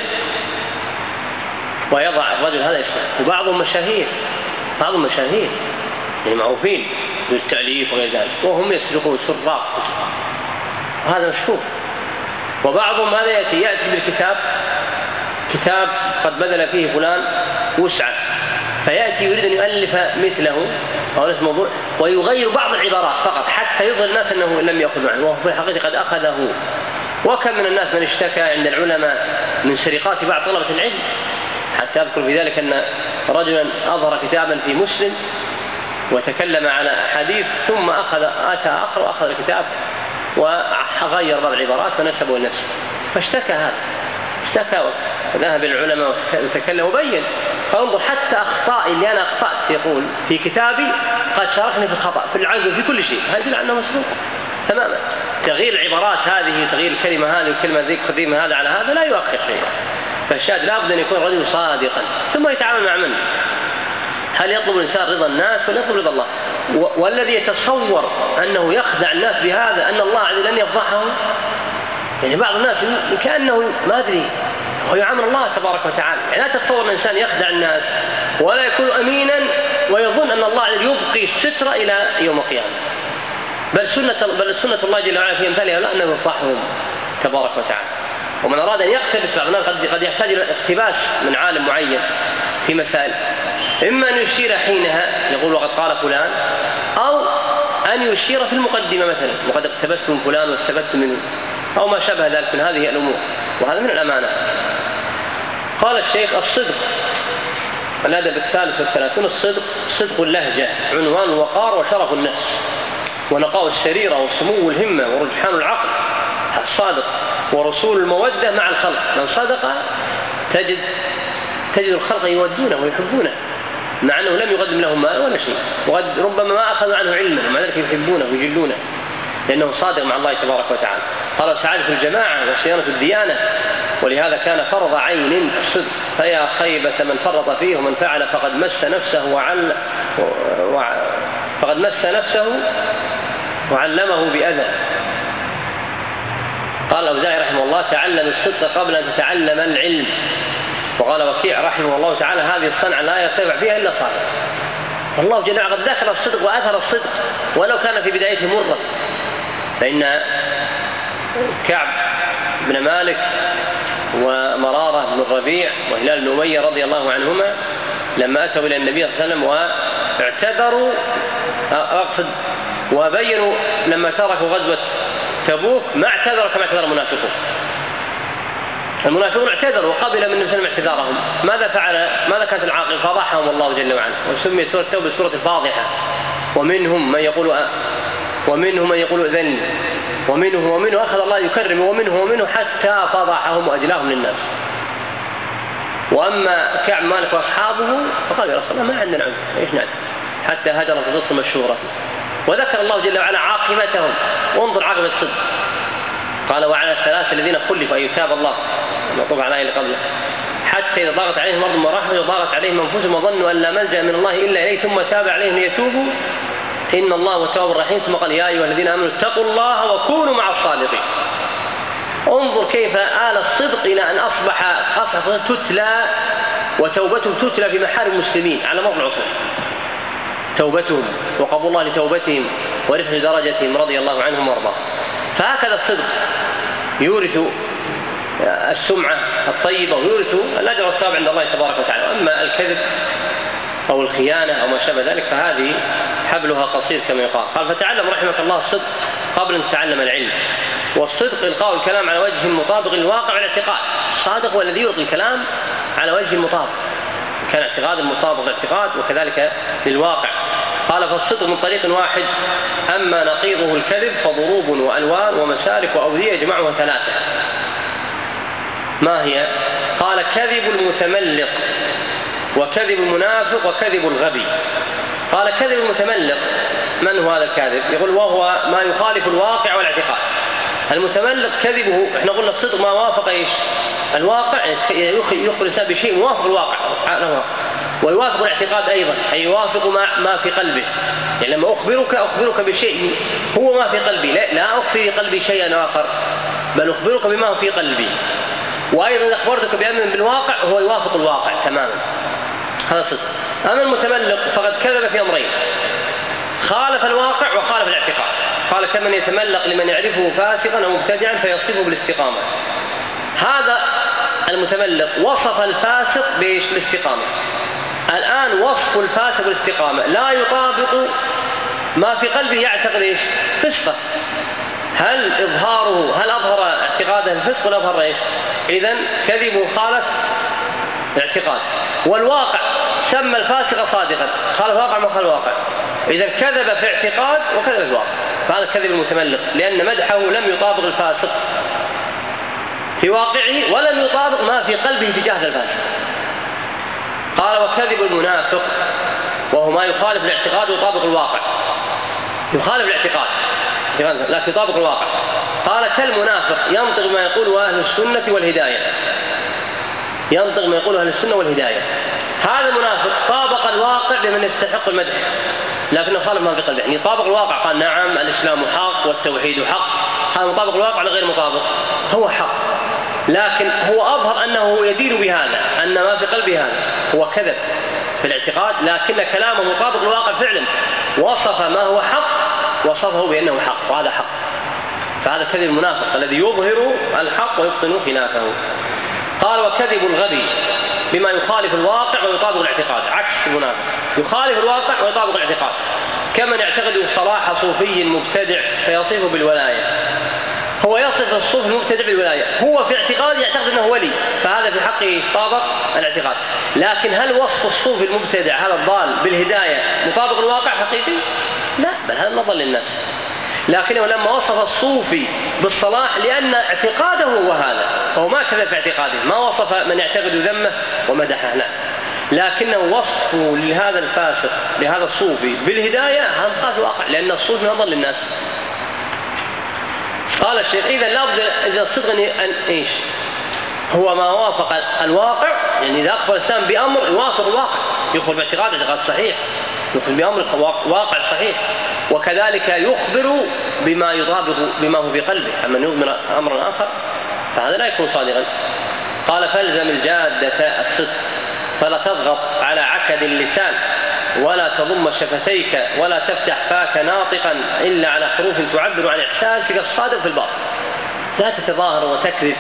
ويضع الرجل هذا اسمه، وبعضهم مشاهير، بعضهم مشاهير يعني معروفين بالتأليف وغير ذلك، وهم يسرقون سراق، وهذا مشهور. وبعضهم هذا يأتي يأتي بالكتاب، كتاب قد بذل فيه فلان وسعة، فيأتي يريد أن يؤلف مثله أو نفس الموضوع ويغير بعض العبارات فقط حتى يظهر الناس أنه لم يأخذ عنه، وهو في الحقيقة قد أخذه. وكم من الناس من اشتكى عند العلماء من سرقات بعض طلبة العلم، حتى أذكر في ذلك أن رجلا أظهر كتابا في مسلم وتكلم على حديث ثم أخذ أتى آخر وأخذ الكتاب وغير بعض العبارات فنسبه لنفسه، فاشتكى هذا، اشتكى وذهب العلماء وتكلم وبين. فانظر حتى أخطائي اللي أنا أخطأت يقول في كتابي قد شاركني في الخطأ في العزم في كل شيء، هذا يدل على أنه مسروق تماما. تغيير العبارات هذه، تغيير الكلمة هذه والكلمة ذيك، قديم هذا على هذا لا يؤخر شيئا. فالشاهد لا بد أن يكون رجل صادقا ثم يتعامل مع من؟ هل يطلب الإنسان رضا الناس ولا يطلب رضا الله؟ والذي يتصور أنه يخدع الناس بهذا أن الله عز وجل لن يفضحه، يعني بعض الناس كأنه ما أدري هو يعامل الله تبارك وتعالى. يعني لا تتصور الإنسان يخدع الناس ولا يكون أمينا ويظن أن الله يبقي الستر إلى يوم القيامة، بل سنة بل سنة الله جل وعلا في أمثالها لا أنه يفضحهم تبارك وتعالى. ومن أراد أن يقتبس بعض الناس قد قد يحتاج إلى اقتباس من عالم معين في مسائل، إما أن يشير حينها يقول وقد قال فلان، أو أن يشير في المقدمة مثلا وقد اقتبست من فلان واستفدت منه أو ما شابه ذلك من هذه الأمور، وهذا من الأمانة. قال الشيخ الصدق الأدب الثالث والثلاثون. الصدق صدق اللهجة، عنوان الوقار وشرف النفس ونقاء السريرة وسمو الهمة ورجحان العقل. الصادق ورسول المودة مع الخلق، من صدق تجد تجد الخلق يودونه ويحبونه مع أنه لم يقدم لهم مال ولا شيء، وقد ربما ما أخذوا عنه علما ومع ذلك يحبونه ويجلونه لأنه صادق مع الله تبارك وتعالى. قال سعادة الجماعة وصيانة الديانة، ولهذا كان فرض عين الصدق، فيا خيبة من فرط فيه ومن فعل فقد مس نفسه وعل وع... فقد مس نفسه وعلمه بأذى. قال الأوزاعي رحمه الله تعلم الصدق قبل أن تتعلم العلم. وقال وكيع رحمه الله تعالى هذه الصنعة لا يرتفع فيها إلا صادق. الله جل وعلا قد ذكر الصدق وأثر الصدق ولو كان في بدايته مرة. فإن كعب بن مالك ومرارة بن الربيع وهلال بن أمية رضي الله عنهما لما أتوا إلى النبي صلى الله عليه وسلم اعتذروا أقصد وبينوا لما تركوا غزوة تبوك ما اعتذروا كما اعتذر المنافقون. المنافقون اعتذروا وقبل من النبي صلى الله عليه وسلم اعتذارهم. ماذا فعل؟ ماذا كانت العاقبة؟ فضحهم الله جل وعلا، وسميت سورة التوبة سورة الفاضحة. ومنهم من يقول أ... ومنهم من يقول أذن، ومنه ومنه أخذ الله يكرم، ومنه ومنه حتى فضحهم وأجلاهم للناس. وأما كعب مالك وأصحابه فقال يا رسول الله ما عندنا عذر، إيش نعمل؟ حتى هجرت القصة مشهورة. وذكر الله جل وعلا عاقبتهم، وانظر عاقبة الصدق. قال وعلى الثلاثة الذين خلفوا أن يتاب الله، مطلوب على الآية اللي قبله، حتى إذا ضاقت عليهم الأرض بما رحبت وضاقت عليهم أنفسهم وظنوا أن لا ملجأ من الله إلا إليه ثم تاب عليهم ليتوبوا إن الله هو التواب الرحيم. ثم قال يا أيها الذين آمنوا اتقوا الله وكونوا مع الصادقين. انظر كيف آل الصدق إلى أن أصبح أصبح تتلى وتوبتهم تتلى في محارم المسلمين على مر العصور. توبتهم وقبول الله لتوبتهم ورفع درجتهم رضي الله عنهم وارضاهم. فهكذا الصدق يورث السمعة الطيبة ويورث الأجر والثواب عند الله تبارك وتعالى. أما الكذب أو الخيانة أو ما شابه ذلك فهذه حبلها قصير كما يقال. قال فتعلم رحمك الله الصدق قبل أن تتعلم العلم. والصدق إلقاء الكلام على وجه مطابق للواقع والاعتقاد. الصادق هو الذي يلقي الكلام على وجه مطابق، كان اعتقاد المطابق للاعتقاد وكذلك للواقع. قال فالصدق من طريق واحد، أما نقيضه الكذب فضروب وألوان ومسالك وأودية يجمعها ثلاثة. ما هي؟ قال كذب المتملق وكذب المنافق وكذب الغبي. قال كذب المتملق من هو هذا الكاذب؟ يقول وهو ما يخالف الواقع والاعتقاد. المتملق كذبه احنا قلنا الصدق ما وافق ايش؟ الواقع، يخبر الانسان بشيء موافق الواقع ويوافق الاعتقاد ايضا، اي يوافق ما ما في قلبه. يعني لما اخبرك اخبرك بشيء هو ما في قلبي، لا, لا اخفي في قلبي شيئا اخر بل اخبرك بما هو في قلبي. وايضا اخبرتك بامر بالواقع هو يوافق الواقع تماما. هذا صدق. اما المتملق فقد كذب في امرين، خالف الواقع وخالف الاعتقاد. قال كمن يتملق لمن يعرفه فاسقا او مبتدعا فيصفه بالاستقامه. هذا المتملق وصف الفاسق بايش؟ بالاستقامه. الان وصف الفاسق بالاستقامه لا يطابق ما في قلبه يعتقد ايش؟ فسقه. هل اظهاره هل اظهر اعتقاده الفسق ولا اظهر ايش؟ اذا كذبه خالف الاعتقاد. والواقع سمى الفاسق صادقا، خالف الواقع ما خالف الواقع. اذا كذب في اعتقاد وكذب في الواقع، فهذا كذب المتملق لان مدحه لم يطابق الفاسق في واقعه ولم يطابق ما في قلبه تجاه الفاسق. قال وكذب المنافق وهو ما يخالف الاعتقاد ويطابق الواقع، يخالف الاعتقاد لكن يطابق الواقع. قال كالمنافق ينطق ما يقوله أهل السنة والهداية، ينطق ما يقوله أهل السنة والهداية. هذا المنافق طابق الواقع لمن يستحق المدح لكنه خالف ما في قلبه. يعني طابق الواقع قال نعم الإسلام حق والتوحيد حق، هذا مطابق الواقع ولا غير مطابق؟ هو حق، لكن هو أظهر أنه يدين بهذا أن ما في قلبه هذا. هو كذب في الاعتقاد لكن كلامه مطابق الواقع فعلا، وصف ما هو حق وصفه بأنه حق وهذا حق. فهذا كذب المنافق الذي يظهر الحق ويبطن خلافه. قال وكذب الغبي بما يخالف الواقع ويطابق الاعتقاد، عكس المنافق يخالف الواقع ويطابق الاعتقاد. كمن يعتقد صلاح صوفي مبتدع فيصفه بالولاية. هو يصف الصوفي المبتدع بالولاية، هو في اعتقاد يعتقد انه ولي، فهذا في حقه يطابق الاعتقاد. لكن هل وصف الصوفي المبتدع هذا الضال بالهداية مطابق الواقع حقيقي؟ لا، بل هذا نظر للناس. لكنه لما وصف الصوفي بالصلاح لأن اعتقاده هو هذا، فهو ما كذب في اعتقاده، ما وصف من يعتقد ذمه ومدحه، لا، لكنه وصفه لهذا الفاسق لهذا الصوفي بالهداية هذا مطابق الواقع لأن الصوفي نظر للناس. قال الشيخ إذا لابد إذا الصدق أن إيش؟ هو ما وافق الواقع، يعني إذا أخبر الإنسان بأمر يوافق الواقع، يخبر باعتقاد اعتقاد صحيح، يخبر بأمر واقع صحيح، وكذلك يخبر بما يطابق بما هو في قلبه. أما يؤمر أمرا آخر فهذا لا يكون صادقا. قال فالزم الجادة الصدق فلا تضغط على عكد اللسان ولا تضم شفتيك ولا تفتح فاك ناطقا إلا على حروف تعبر عن إحساسك الصادق في الباطن. لا تتظاهر وتكذب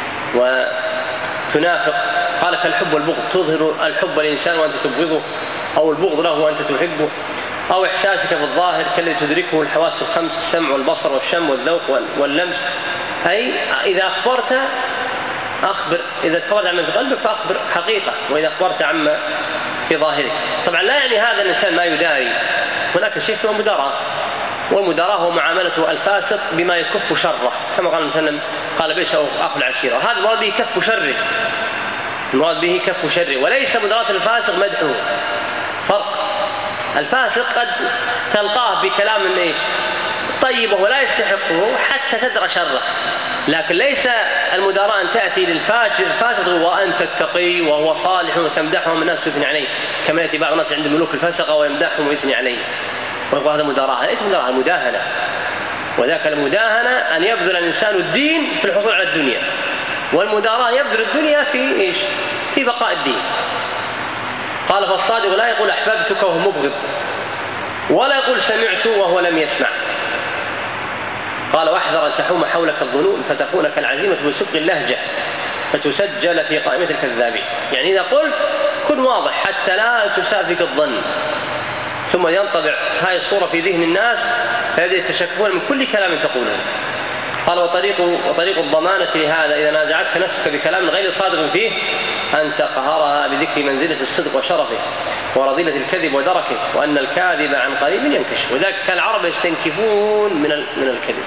وتنافق. قال كالحب والبغض، تظهر الحب الإنسان وأنت تبغضه أو البغض له وأنت تحبه، أو إحساسك بالظاهر كالذي تدركه الحواس الخمس، السمع والبصر والشم والذوق واللمس. أي إذا أخبرت أخبر، إذا أخبرت عما في قلبك فأخبر حقيقة، وإذا أخبرت عما في ظاهرك. طبعا لا يعني هذا الإنسان ما يداري، هناك شيء هو مداراة، والمداراة هو معاملته الفاسق بما يكف شره، كما قال مثلا قال بيش أو أخو العشيرة، هذا المراد به كف شره، المراد به كف شره، وليس مداراة الفاسق مدحه. فرق، الفاسق قد تلقاه بكلام ايش طيب وهو لا يستحقه حتى تدرى شره، لكن ليس المداراة أن تأتي للفاجر الفاسق وأنت التقي وهو صالح وتمدحهم الناس تثني عليه، كما يأتي بعض الناس عند ملوك الفسقة ويمدحهم ويثني عليه، ويقول هذا مداراة. ليس مداراة، مداهنة، وذاك المداهنة أن يبذل الإنسان الدين في الحصول على الدنيا، والمداراة يبذل الدنيا في إيش؟ في بقاء الدين. قال فالصادق لا يقول أحببتك وهو مبغض، ولا يقول سمعت وهو لم يسمع. قال واحذر أن تحوم حولك الظنون فتكون كالعزيمة بسبق اللهجة فتسجل في قائمة الكذابين. يعني إذا قلت كن واضح حتى لا تسافك الظن، ثم ينطبع هذه الصورة في ذهن الناس فيبدأ يتشككون من كل كلام تقوله. قال وطريق, وطريق الضمانة لهذا إذا نازعتك نفسك بكلام غير صادق فيه أن تقهرها بذكر منزلة الصدق وشرفه ورذيلة الكذب ودركه، وأن الكاذب عن قريب ينكشف. وذلك كان العرب يستنكفون من من الكذب.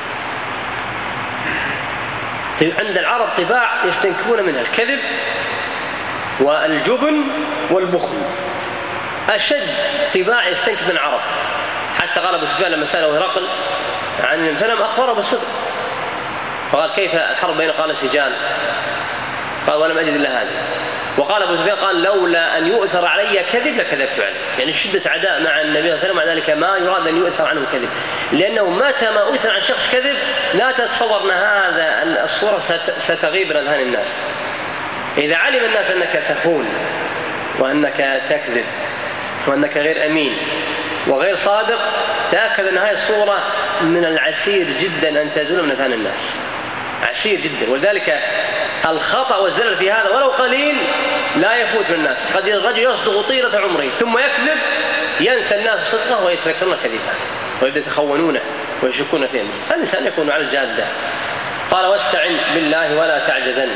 عند العرب طباع يستنكفون منها الكذب والجبن والبخل، أشد طباع يستنكف من العرب. حتى قال أبو سفيان لما سأله هرقل عن الفلم أخبره بالصدق، فقال كيف الحرب بين قال سجال؟ قال ولم أجد إلا هذه. وقال أبو سفيان قال لولا أن يؤثر علي كذب لكذبت عليه، يعني شدة عداء مع النبي صلى الله عليه وسلم، مع ذلك ما يراد أن يؤثر عنه كذب، لأنه متى ما أثر عن شخص كذب لا تتصور أن هذا الصورة ستغيب من أذهان الناس. إذا علم الناس أنك تخون وأنك تكذب وأنك غير أمين وغير صادق، تأكد أن هذه الصورة من العسير جدا أن تزول من أذهان الناس، عسير جدا. ولذلك الخطأ والزلل في هذا ولو قليل لا يفوت من الناس. قد الرجل يصدق طيلة عمره ثم يكذب، ينسى الناس صدقه ويتذكرون كذبه ويبدأ يتخونونه ويشكون فيه. الإنسان يكون على الجادة. قال واستعن بالله ولا تعجزن.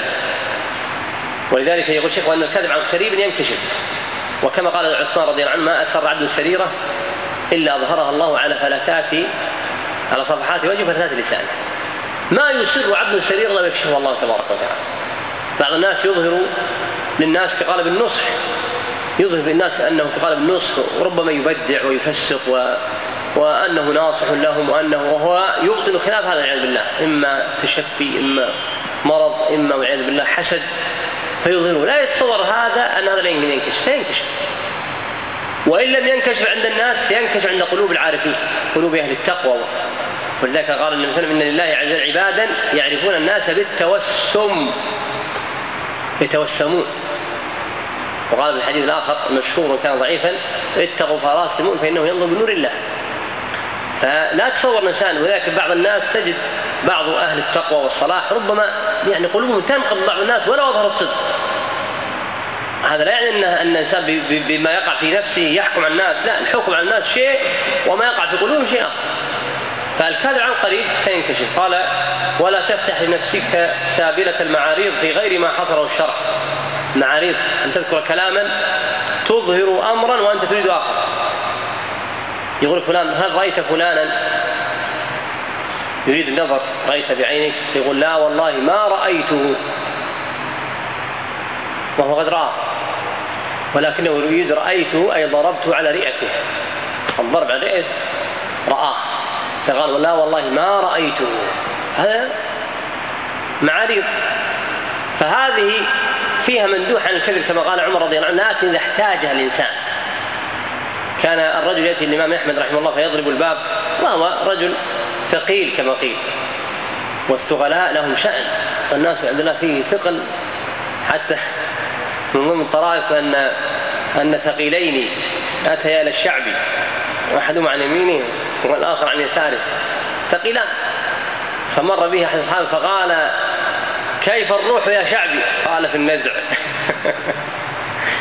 ولذلك يقول الشيخ وأن الكذب عن قريب ينكشف، وكما قال عثمان رضي الله عنه ما أسر عبد السريرة إلا أظهرها الله على فلتات على صفحات وجه فلتات لسانه. ما يسر عبد السريرة إلا يكشفه الله تبارك وتعالى. بعض الناس يظهر للناس في قالب النصح، يظهر للناس أنه في قالب النصح، وربما يبدع ويفسق و... وأنه ناصح لهم، وأنه وهو يبطن خلاف هذا والعياذ بالله، إما تشفي إما مرض إما والعياذ بالله حسد، فيظهره. لا يتصور هذا أن هذا لا ينكشف، سينكشف، وإن لم ينكشف عند الناس ينكشف عند قلوب العارفين، قلوب أهل التقوى. ولذلك قال النبي صلى الله عليه وسلم إن لله عز وجل عبادا يعرفون الناس بالتوسم، يتوسمون. وقال في الحديث الآخر مشهور وكان ضعيفا اتقوا فراسمون فإنه ينظر بنور الله. فلا تصور الإنسان. وذلك بعض الناس تجد بعض أهل التقوى والصلاح ربما يعني قلوبهم تنقض بعض الناس ولا أظهر الصدق. هذا لا يعني أن الإنسان بما يقع في نفسه يحكم على الناس، لا، الحكم على الناس شيء وما يقع في قلوبهم شيء آخر. فالكذب عن قريب سينكشف. قال ولا تفتح لنفسك سابلة المعاريض في غير ما حصره الشرع. معاريض أن تذكر كلاما تظهر أمرا وأنت تريد آخر. يقول فلان هل رأيت فلانا؟ يريد النظر، رأيت بعينك؟ يقول لا والله ما رأيته، وهو قد رأى، ولكنه يريد رأيته أي ضربته على رئته، الضرب على رئته رآه، فقال لا والله ما رأيته. هذا معارض. فهذه فيها مندوح عن الكذب كما قال عمر رضي الله عنه، لكن إذا احتاجها الإنسان. كان الرجل يأتي الإمام أحمد رحمه الله فيضرب الباب وهو رجل ثقيل كما قيل، والثقلاء لهم شأن، والناس عندنا فيه ثقل. حتى من ضمن الطرائف أن أن ثقيلين أتيا إلى الشعبي، واحدهما عن يمينه والآخر عن يساره، ثقيلان. فمر به أحد الصحابة فقال كيف الروح يا شعبي؟ قال في النزع.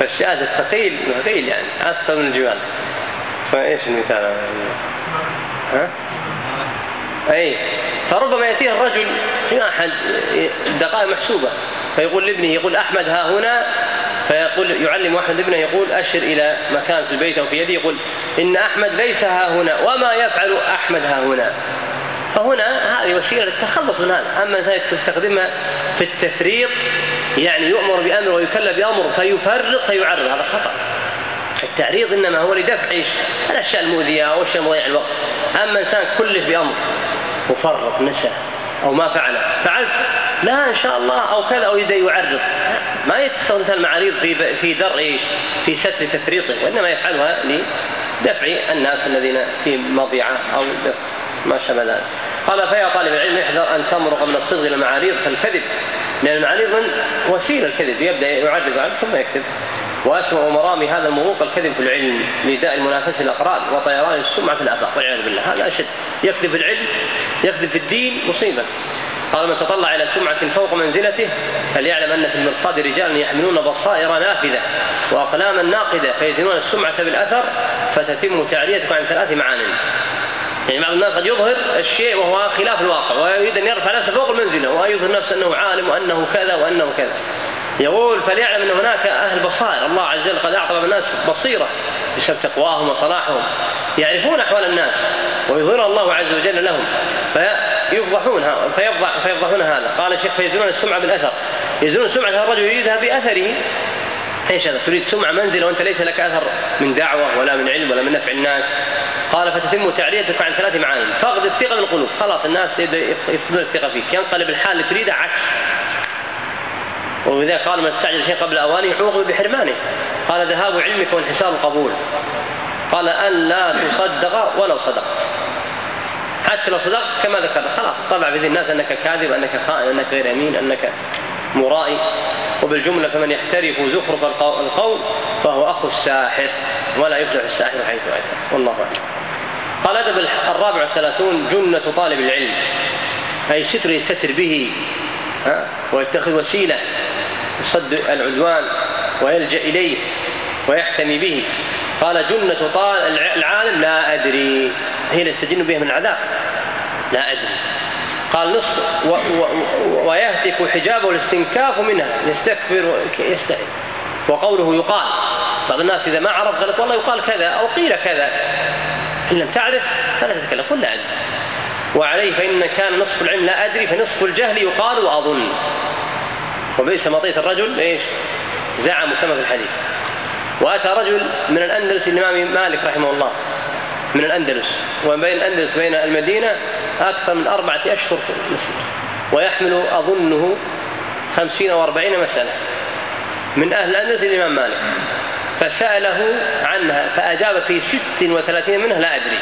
فالشاذ الثقيل ثقيل يعني أكثر من الجبال. فإيش المثال؟ ها؟ أي فربما يأتيه الرجل في أحد دقائق محسوبة فيقول لابنه، يقول أحمد ها هنا، فيقول يعلم أحمد ابنه يقول أشر إلى مكان في البيت أو في يده، يقول إن أحمد ليس ها هنا، وما يفعل أحمد ها هنا. فهنا هذه وسيلة للتخلص من هذا. أما تستخدمها في التفريط يعني يؤمر بأمر ويكلف بأمر فيفرط فيعرض، هذا خطأ. التعريض إنما هو لدفع إيش؟ الأشياء المؤذية أو الأشياء مضيع الوقت. أما إنسان كلف بأمر وفرط نسى أو ما فعل فعلت لا إن شاء الله أو كذا أو يبدأ يعرض، ما يستخدم المعاريض في في درء إيش؟ في ستر تفريطه، وإنما يفعلها لدفع الناس الذين في مضيعة أو ما شابه ذلك. قال فيا طالب العلم احذر أن تمرق من الصدق إلى المعاريض كالكذب، لأن المعاريض من وسيلة الكذب، يبدأ يعرض عنه ثم يكذب. وأسوأ مرامي هذا المروق الكذب في العلم لداء المنافسة الأقران وطيران السمعة في الآفاق والعياذ بالله. هذا أشد، يكذب في العلم يكذب في الدين مصيبة. قال من تطلع إلى سمعة فوق منزلته فليعلم أن في المرصاد رجالا يحملون بصائر نافذة وأقلاما ناقدة فيزنون السمعة بالأثر فتتم تعريتك عن ثلاث معان. يعني بعض الناس قد يظهر الشيء وهو خلاف الواقع ويريد أن يرفع نفسه فوق المنزلة ويظهر نفسه أنه عالم وأنه كذا وأنه كذا. يقول فليعلم أن هناك أهل بصائر، الله عز وجل قد أعطى الناس بصيرة بسبب تقواهم وصلاحهم، يعرفون أحوال الناس ويظهر الله عز وجل لهم فيفضحون فيفضح فيفضحون هذا. قال الشيخ فيزنون السمعة بالأثر، يزنون سمعة الرجل يريدها بأثره. ايش هذا؟ تريد سمعة منزلة وأنت ليس لك أثر من دعوة ولا من علم ولا من نفع الناس. قال فتتم تعريتك عن ثلاث معاني. فقد الثقة بالقلوب، خلاص الناس يفقدون الثقة فيك، ينقلب الحال اللي تريده عكس. وإذا قال من استعجل شيء قبل أوانه يعوقب بحرمانه. قال ذهاب علمك وانحسار القبول. قال أن لا تصدق ولو صدق، حتى لو صدقت كما ذكرت خلاص طبع بذي الناس أنك كاذب، أنك خائن، أنك غير أمين، أنك مرائي. وبالجملة فمن يحترف زخرف القول فهو أخو الساحر ولا يفلح الساحر حيث أتى. والله أعلم. قال أدب الرابع والثلاثون جنة طالب العلم، أي ستر يستتر به ويتخذ وسيلة يصد العدوان ويلجأ إليه ويحتمي به. قال جنة طالب العالم لا أدري، هي يستجن بها من العذاب لا أدري. قال نصف و و ويهتك حجابه الاستنكاف منها، يستكبر يستحي. وقوله يقال، بعض الناس إذا ما عرف قالت والله يقال كذا أو قيل كذا، إن لم تعرف فلا تتكلم قل لا أدري. وعليه فإن كان نصف العلم لا أدري فنصف الجهل يقال وأظن. وبئس مطية الرجل إيش زعم كما في الحديث. وأتى رجل من الأندلس الإمام مالك رحمه الله من الأندلس، وبين الأندلس بين المدينة أكثر من أربعة أشهر ويحمل أظنه خمسين أو أربعين مسألة من أهل الأندلس الإمام مالك، فسأله عنها فأجاب في ست وثلاثين منها لا أدري.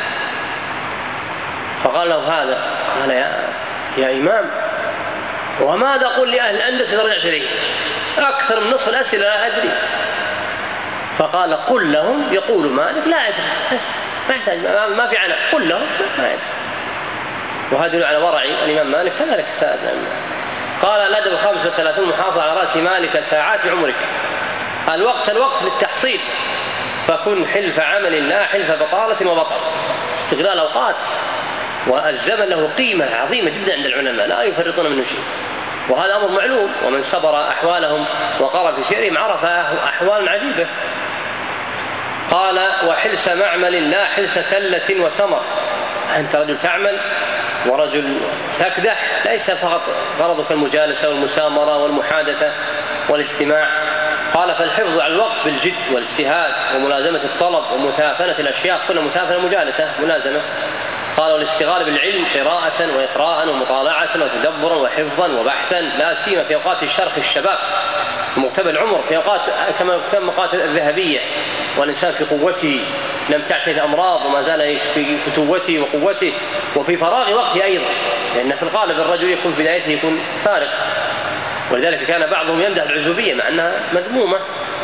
فقال له هذا، قال يا, يا إمام وماذا أقول لأهل الأندلس إذا رجعت إليه؟ أكثر من نصف الأسئلة لا أدري. فقال قل لهم يقول مالك لا أدري، ما يحتاج ما في عناء، قل لهم ما أدري. وهذا على ورع الإمام مالك كذلك سأل. قال الأدب الخامس والثلاثون محافظة على رأس مالك ساعات عمرك، الوقت الوقت للتحصيل، فكن حلف عمل لا حلف بطالة وبطل. استغلال الأوقات والزمن له قيمة عظيمة جدا عند العلماء لا يفرطون منه شيء، وهذا أمر معلوم، ومن صبر أحوالهم وقرأ في سيرهم عرف أحوال عجيبة. قال وحلس معمل لا حلس سلة وثمر، أنت رجل تعمل ورجل تكدح، ليس فقط غرضك المجالسة والمسامرة والمحادثة والاجتماع. قال فالحفظ على الوقت بالجد والاجتهاد وملازمة الطلب ومثافنة الأشياء، كل مثافنة مجالسة ملازمة. قال والاشتغال بالعلم قراءة وإقراء ومطالعة وتدبرا وحفظا وبحثا، لا سيما في أوقات الشرخ الشباب ومقتبل العمر، في أوقات كما يكتب مقاتل الذهبية والإنسان في قوته لم تعتد أمراض وما زال في فتوته وقوته، وفي فراغ وقته أيضا، لأن في الغالب الرجل يكون في بدايته يكون فارغ. ولذلك كان بعضهم يمدح العزوبية مع أنها مذمومة.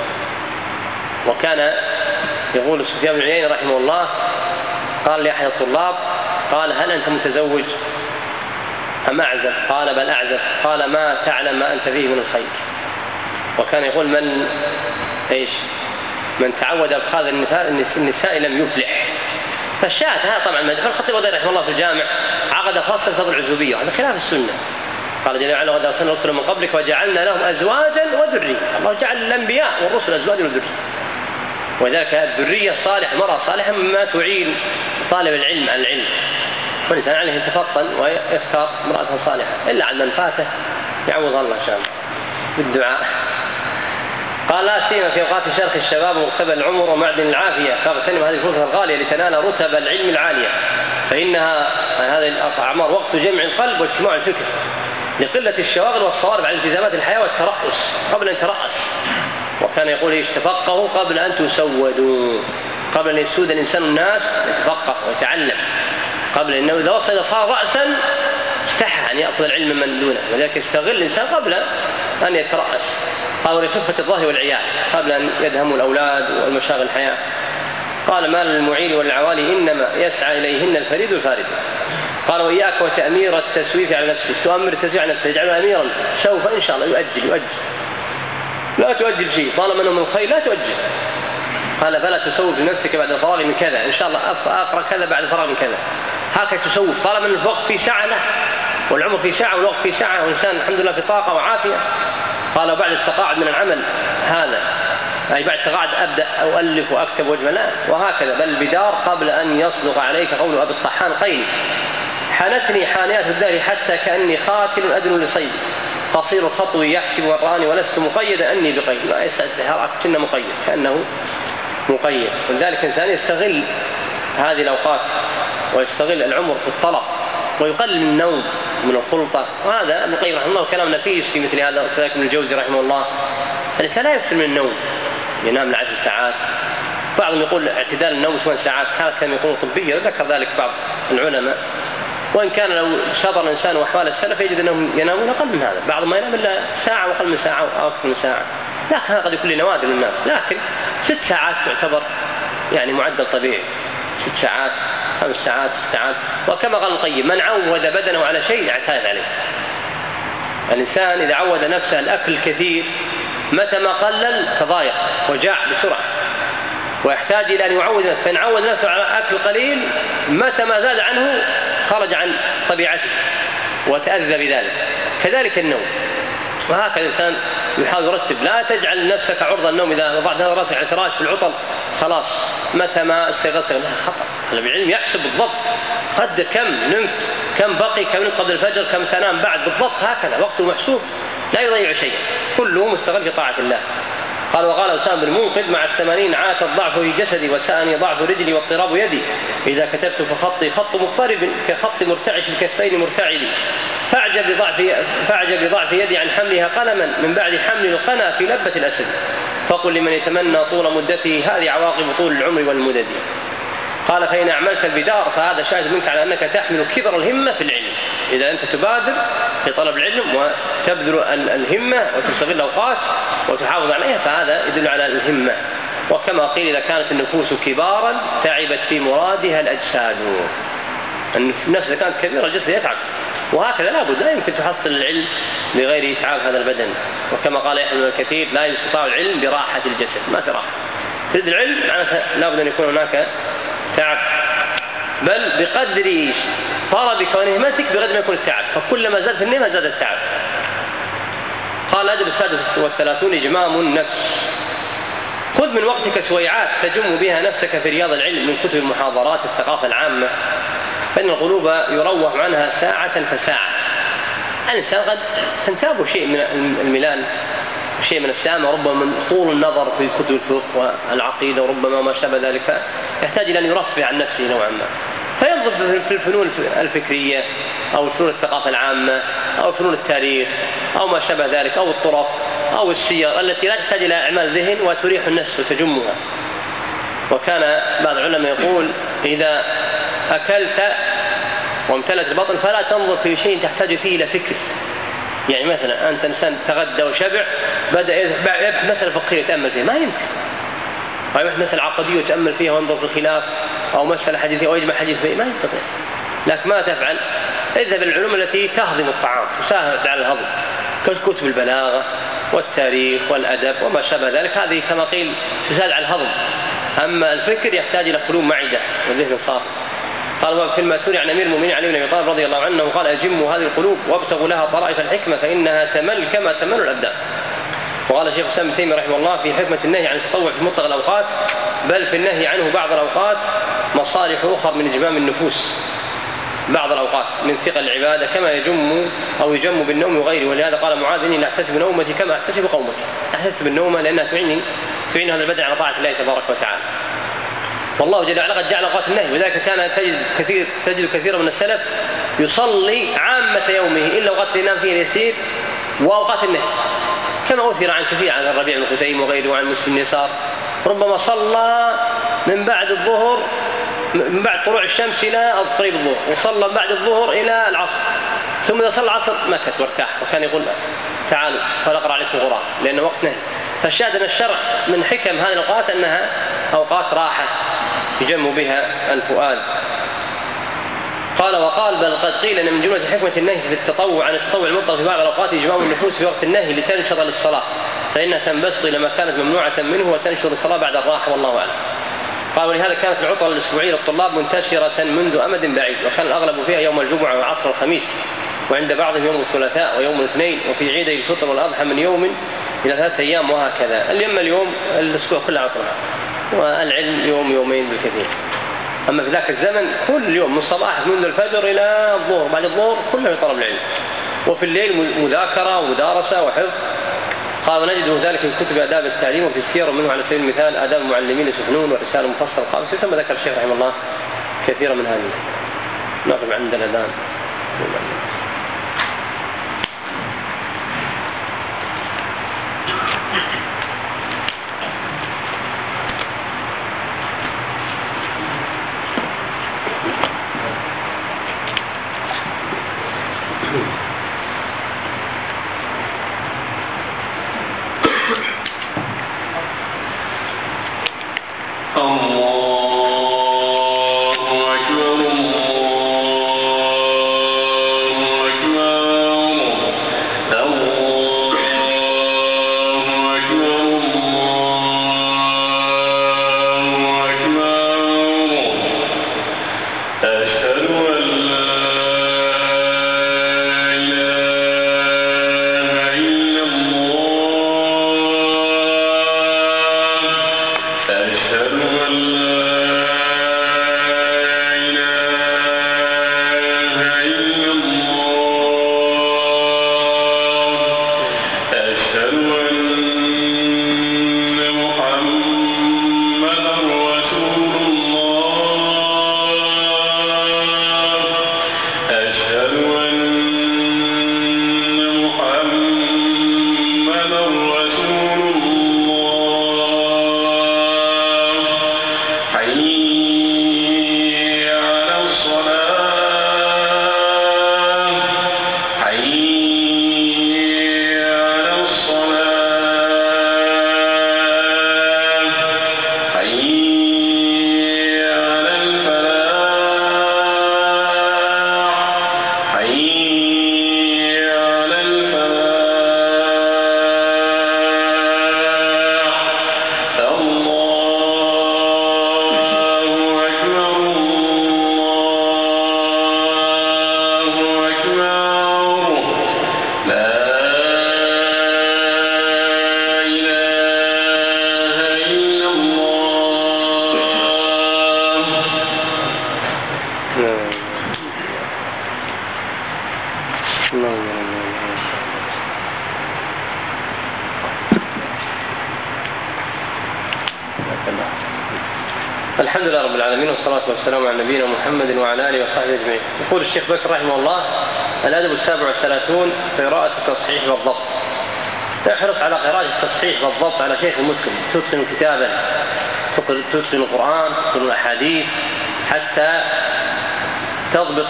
وكان يقول سفيان بن عيينة رحمه الله قال لأحد الطلاب قال هل أنت متزوج أم أعزف؟ قال بل أعزف. قال ما تعلم ما أنت فيه من الخير. وكان يقول من إيش؟ من تعود اتخاذ النساء النساء لم يفلح. فالشاهد هذا طبعا ما الخطيب البغدادي رحمه الله في الجامع عقد فصل فضل العزوبية، وهذا خلاف السنة. قال جل وعلا: وقد أرسلنا رسلا من قبلك وجعلنا لهم أزواجا وذرية. الله جعل الأنبياء والرسل أزواجا وذرية، وذلك الذرية الصالحة، المرأة الصالحة مما تعين طالب العلم عن العلم، والإنسان عليه يتفطن ويختار امرأة صالحة، إلا عن من فاته يعوض الله إن شاء الله بالدعاء. قال: لا سيما في أوقات شرخ الشباب ومقتبل العمر ومعدن العافية، فاغتنم هذه الفرصة الغالية لتنال رتب العلم العالية، فإنها هذه الأعمار وقت جمع القلب واجتماع الفكر، لقلة الشواغل والصوارف على التزامات الحياة والترأس قبل أن ترأس. وكان يقول: إيش؟ تفقهوا قبل أن تسودوا، قبل أن يسود الإنسان الناس يتفقه ويتعلم، قبل أنه إذا وصل صار رأسا استحى أن يأخذ العلم من دونه، ولذلك يستغل الإنسان قبل أن يترأس. قال: ولخفة الظهر والعيال قبل أن يدهموا الأولاد والمشاغل الحياة. قال: مال المعين والعوالي إنما يسعى إليهن الفريد الفارد. قال: وإياك وتأمير التسويف على نفسك، تؤمر التسويف على نفسك يجعله أميرا، سوف إن شاء الله يؤجل يؤجل لا تؤجل شيء، طالما أنه من خير لا تؤجل. قال: فلا تسوف لنفسك بعد الفراغ من كذا، إن شاء الله أقرأ كذا بعد الفراغ من كذا، هكذا تسوف، طالما أن الوقت في ساعة له، والعمر في ساعة والوقت في ساعة، والإنسان الحمد لله في طاقة وعافية. قال: بعد التقاعد من العمل هذا، أي بعد التقاعد أبدأ أو ألف وأكتب وأجمل، لا، وهكذا، بل بدار قبل أن يصدق عليك قول أبي الطحان قيل: حانتني حانيات الدهر حتى كأني خاتل أدن لصيد، قصير الخطو يحسب وراني ولست مقيدا أني بقيد. ما يستهر كأنه مقيد، كأنه مقيد. ولذلك الإنسان يستغل هذه الأوقات ويستغل العمر في الطلب، ويقلل من النوم من الخلطة. وهذا ابن القيم رحمه الله كلام نفيس في مثل هذا. وكذلك ابن الجوزي رحمه الله، الإنسان لا يكثر من النوم، ينام لعشر ساعات، بعضهم يقول اعتدال النوم ثمان ساعات، هذا كان يقول طبيا، وذكر ذلك بعض العلماء. وإن كان لو شاطر الإنسان وأحوال السلف يجد أنهم ينامون أقل من هذا، بعضهم ما ينام إلا ساعة وأقل من ساعة أو أكثر من ساعة، لكن هذا قد يكون لنوادر الناس. لكن ست ساعات تعتبر يعني معدل طبيعي، ست ساعات خمس ساعات ست ساعات. وكما قال القيم: من عود بدنه على شيء اعتاد عليه. الإنسان إذا عود نفسه الأكل الكثير متى ما قلل تضايق وجاع بسرعة، ويحتاج إلى أن يعود نفسه، فإن عود نفسه على أكل قليل متى ما زاد عنه خرج عن طبيعته وتأذى بذلك. كذلك النوم، وهكذا الإنسان يحاول يرتب. لا تجعل نفسك عرضة النوم، إذا وضعت رأسك على الفراش في العطل خلاص متى ما استيقظت لها خطأ. العلم يحسب بالضبط، قدر كم نمت، كم بقي، كم نمت قبل الفجر، كم تنام بعد، بالضبط هكذا وقته محسوب، لا يضيع شيء، كله مستغل في طاعة الله. قال: وقال أسامة بن منقذ: مع الثمانين عاش الضعف في جسدي وسأني ضعف رجلي واضطراب يدي، إذا كتبت فخطي خط مضطرب كخط مرتعش الكفين مرتعلي، فاعجب بضعف, فاعجب بضعف يدي عن حملها قلما من بعد حمل القنا في لبة الأسد، فقل لمن يتمنى طول مدته هذه عواقب طول العمر والمدد. قال: فإن أعملت البدار فهذا شاهد منك على أنك تحمل كبر الهمة في العلم. إذا أنت تبادر في طلب العلم وتبذل الهمة وتستغل الأوقات وتحافظ عليها، فهذا يدل على الهمة. وكما قيل: إذا كانت النفوس كبارا تعبت في مرادها الأجساد. النفس إذا كانت كبيرة الجسد يتعب، وهكذا لا بد، لا يمكن تحصل العلم بغير إتعاب هذا البدن. وكما قال يحيى بن كثير: لا يستطاع العلم براحة الجسد، ما في راحة. تريد العلم معناته لا بد أن يكون هناك تعب، بل بقدر طلبك ونهمتك بقدر ما يكون التعب، فكلما زاد في النهمة زاد التعب. قال: الأدب السادس والثلاثون: إجمام النفس. خذ من وقتك سويعات تجم بها نفسك في رياض العلم من كتب المحاضرات الثقافة العامة، فإن القلوب يروح عنها ساعة فساعة. الإنسان قد تنتابه شيء من الملال شيء من السامة، ربما من طول النظر في كتب الفقه والعقيدة وربما ما شابه ذلك، يحتاج إلى أن يرفع عن نفسه نوعا ما، فينظر في الفنون الفكرية أو فنون الثقافة العامة أو فنون التاريخ أو ما شابه ذلك، أو الطرف أو السير التي لا تحتاج إلى إعمال ذهن وتريح النفس وتجمها. وكان بعض العلماء يقول: إذا أكلت وامتلت البطن فلا تنظر في شيء تحتاج فيه إلى فكر. يعني مثلا أنت إنسان تغدى وشبع، بدأ يبحث مثلا فقهية يتأمل فيها، ما يمكن. أو يبحث مثلا عقدية وتأمل فيها وانظر في الخلاف، أو مسألة حديثية ويجمع حديث فيه، ما يستطيع. لكن ما تفعل؟ اذهب العلوم التي تهضم الطعام تساعد على الهضم، ككتب البلاغة والتاريخ والأدب وما شابه ذلك، هذه كما قيل تزاد على الهضم. أما الفكر يحتاج إلى قلوب معدة وذهن صافي. قال في المأثور عن أمير المؤمنين علي بن أبي طالب رضي الله عنه قال: أجموا هذه القلوب وابتغوا لها طرائف الحكمة فإنها تمل كما تمل الأبدان. وقال شيخ الإسلام ابن تيمية رحمه الله في حكمة النهي عن التطوع في مطلق الأوقات: بل في النهي عنه بعض الأوقات مصالح أخرى من إجمام النفوس بعض الأوقات من ثقل العبادة كما يجم أو يجم بالنوم وغيره. ولهذا قال معاذ: إني لا أحتسب نومتي كما أحتسب قومتي. أحتسب النوم لأنها تعيني تعين هذا البدن على طاعة الله تبارك وتعالى. والله جل وعلا قد جعل أوقات النهي، وذلك كان تجد كثير تجد كثيرا من السلف يصلي عامة يومه إلا وقت ينام فيه اليسير وأوقات النهي، كما أثر عن شفيع عن الربيع بن خثيم وغيره وعن مسلم بن يسار ربما صلى من بعد الظهر من بعد طلوع الشمس إلى قريب الظهر، وصلى بعد الظهر إلى العصر، ثم إذا صلى العصر مكث وارتاح، وكان يقول: تعالوا فلأقرأ عليكم القرآن، لأنه وقت نهي. فالشاهد أن الشرع من حكم هذه الأوقات أنها أوقات راحة يجم بها الفؤاد. قال: وقال: بل قد قيل أن من جملة حكمة النهي في التطوع عن التطوع المطلق في بعض الأوقات إجمام النفوس في وقت النهي لتنشط للصلاة، فإنها تنبسط إلى ما كانت ممنوعة منه وتنشط للصلاة بعد الراحة، والله أعلم. قال: ولهذا كانت العطلة الأسبوعية للطلاب منتشرة منذ أمد بعيد، وكان الأغلب فيها يوم الجمعة وعصر الخميس، وعند بعضهم يوم الثلاثاء ويوم الاثنين، وفي عيدي الفطر والأضحى من يوم إلى ثلاثة أيام، وهكذا. اليوم اليوم الأسبوع كله عطلة، والعلم يوم يومين بالكثير. أما في ذاك الزمن كل يوم من الصباح منذ الفجر إلى الظهر، بعد الظهر كله طلب العلم، وفي الليل مذاكرة ومدارسة وحفظ. قال: ونجده ذلك في كتب آداب التعليم وفي السير، ومنه على سبيل المثال آداب المعلمين سفنون ورسالة المفصل الخامسة. ثم ذكر الشيخ رحمه الله كثيرا من هذه. نقف عند الأذان. الحمد لله رب العالمين، والصلاة والسلام على نبينا محمد وعلى آله وصحبه أجمعين. يقول الشيخ بكر رحمه الله: الأدب السابع والثلاثون قراءة التصحيح والضبط. احرص على قراءة التصحيح والضبط على شيخ مسلم تتقن كتابا، تتقن القرآن، تتقن الأحاديث، حتى تضبط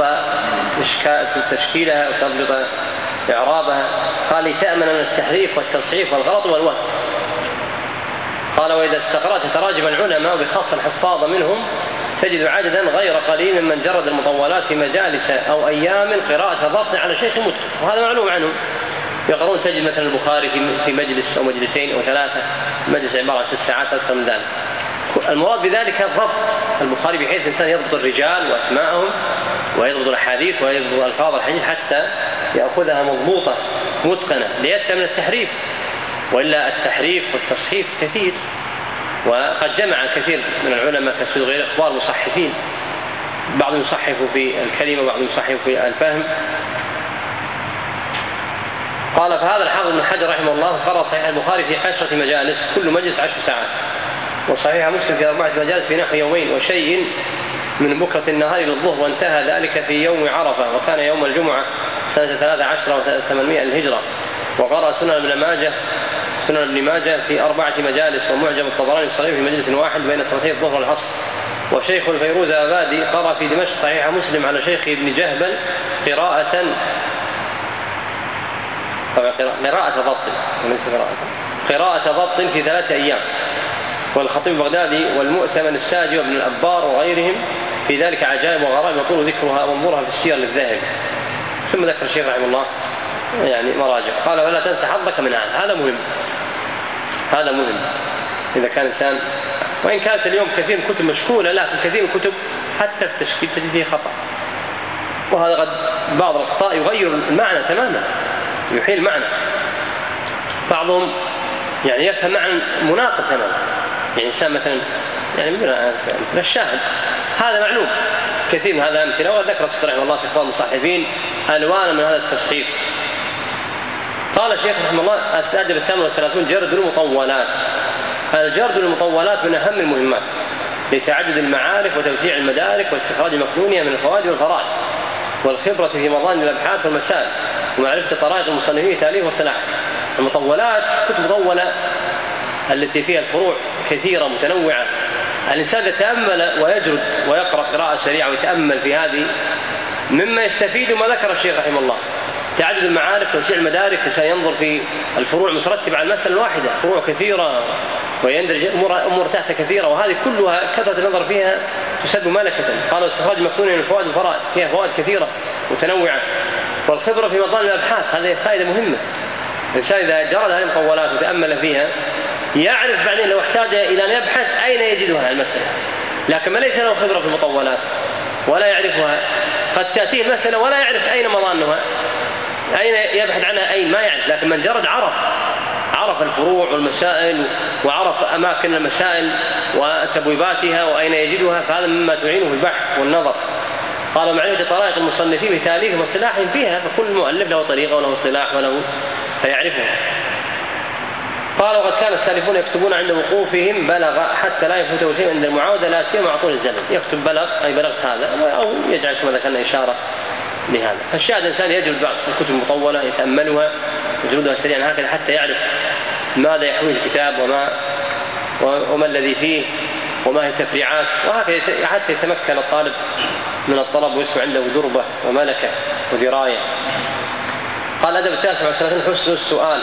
تشكيلها وتضبط إعرابها. قال: لتأمن من التحريف والتصحيف والغلط والوهم. قال: وإذا استقرأت تراجم العلماء وبخاصة الحفاظ منهم تجد عددا غير قليل من جرد المطولات في مجالس أو أيام قراءة ضبط على شيخ مسلم، وهذا معلوم عنه. يقرون تجد مثلا البخاري في مجلس أو مجلسين أو ثلاثة، مجلس عبارة عن ست ساعات أكثر من ذلك. المراد بذلك الضبط البخاري بحيث الإنسان يضبط الرجال وأسماءهم ويضبط الأحاديث ويضبط ألفاظ الحديث حتى يأخذها مضبوطة متقنة ليسلم من التحريف، وإلا التحريف والتصحيف كثير. وقد جمع كثير من العلماء كسر غير إخبار مصحفين، بعضهم يصحف في الكلمة وبعضهم يصحف في الفهم. قال فهذا الحافظ ابن حجر رحمه الله قرأ صحيح البخاري في عشرة مجالس كل مجلس عشر ساعات، وصحيح مسلم في أربعة مجالس في نحو يومين وشيء من بكرة النهار إلى الظهر، وانتهى ذلك في يوم عرفة، وكان يوم الجمعة سنة ثلاثة عشر وثمانمائة للهجرة. وقرأ سنن ابن ماجه سنن ابن ماجه في أربعة مجالس، ومعجم الطبراني الصغير في مجلس واحد بين صلاتي الظهر والعصر. وشيخ الفيروز آبادي قرأ في دمشق صحيح مسلم على شيخ ابن جهبل قراءة قراءة ضبط قراءة ضبط في ثلاثة أيام. والخطيب البغدادي والمؤتمن الساجي وابن الأبار وغيرهم في ذلك عجائب وغرائب يطول ذكرها وانظرها في السير للذهبي. ثم ذكر الشيخ رحمه الله يعني مراجع، قال ولا تنسى حظك من هذا. هذا مهم، هذا مهم إذا كان إنسان، وإن كانت اليوم كثير من الكتب مشكولة، لكن كثير من الكتب حتى في التشكيل تجد فيه خطأ، وهذا قد بعض الأخطاء يغير المعنى تماما، يحيل المعنى. بعضهم يعني يفهم معنى مناقض تماما، يعني إنسان مثلا يعني مثل الشاهد هذا معلوم، كثير من هذا أمثلة، وذكر رحمه الله في إخبار المصحفين ألوان من هذا التصحيف. قال الشيخ رحمه الله الأدب الثامن والثلاثون جرد المطولات. الجرد المطولات من أهم المهمات لتعدد المعارف وتوسيع المدارك واستخراج مكنونها من الفوائد والفرائض، والخبرة في مظان الأبحاث والمسائل، ومعرفة طرائق المصنفين تأليف والصلاح. المطولات كتب مطولة التي فيها الفروع كثيرة متنوعة، الإنسان يتأمل ويجرد ويقرأ قراءة سريعة ويتأمل في هذه مما يستفيد ما ذكر الشيخ رحمه الله، تعدد المعارف توسيع المدارك، الإنسان ينظر في الفروع مترتبة على المسألة الواحدة، فروع كثيرة ويندرج أمور تحت كثيرة، وهذه كلها كثرة النظر فيها تسد ملكة. قالوا استخراج مكنون من الفوائد والفرائض، فيها فوائد كثيرة متنوعة. والخبرة في مظان الأبحاث، هذه فائدة مهمة. الإنسان إذا جرد هذه المطولات وتأمل فيها يعرف بعدين لو احتاج إلى أن يبحث أين يجدها المسألة، لكن ما ليس له خبرة في المطولات ولا يعرفها، قد تأتيه المسألة ولا يعرف أين مظانها، أين يبحث عنها، أين ما يعرف. لكن من جرد عرف عرف الفروع والمسائل وعرف أماكن المسائل وتبويباتها وأين يجدها، فهذا مما تعينه في البحث والنظر. قال معرفة طرائق المصنفين بتأليفهم واصطلاحهم فيها، فكل مؤلف له طريقة وله اصطلاح وله فيعرفها. قال وقد كان السالفون يكتبون عند وقوفهم بلغ حتى لا يفوته شيء عند المعاودة، لا سيما مع طول الزمن. يكتب بلغ أي بلغت هذا، أو يجعل كما ذكرنا إشارة لهذا. فالشاهد الإنسان يجلد بعض الكتب المطولة يتأملها يجلدها سريعا هكذا حتى يعرف ماذا يحوي الكتاب وما وما الذي فيه وما هي التفريعات، وهكذا حتى يتمكن الطالب من الطلب ويسمع عنده دربة وملكة ودراية. قال الأدب التاسع والثلاثين حسن السؤال.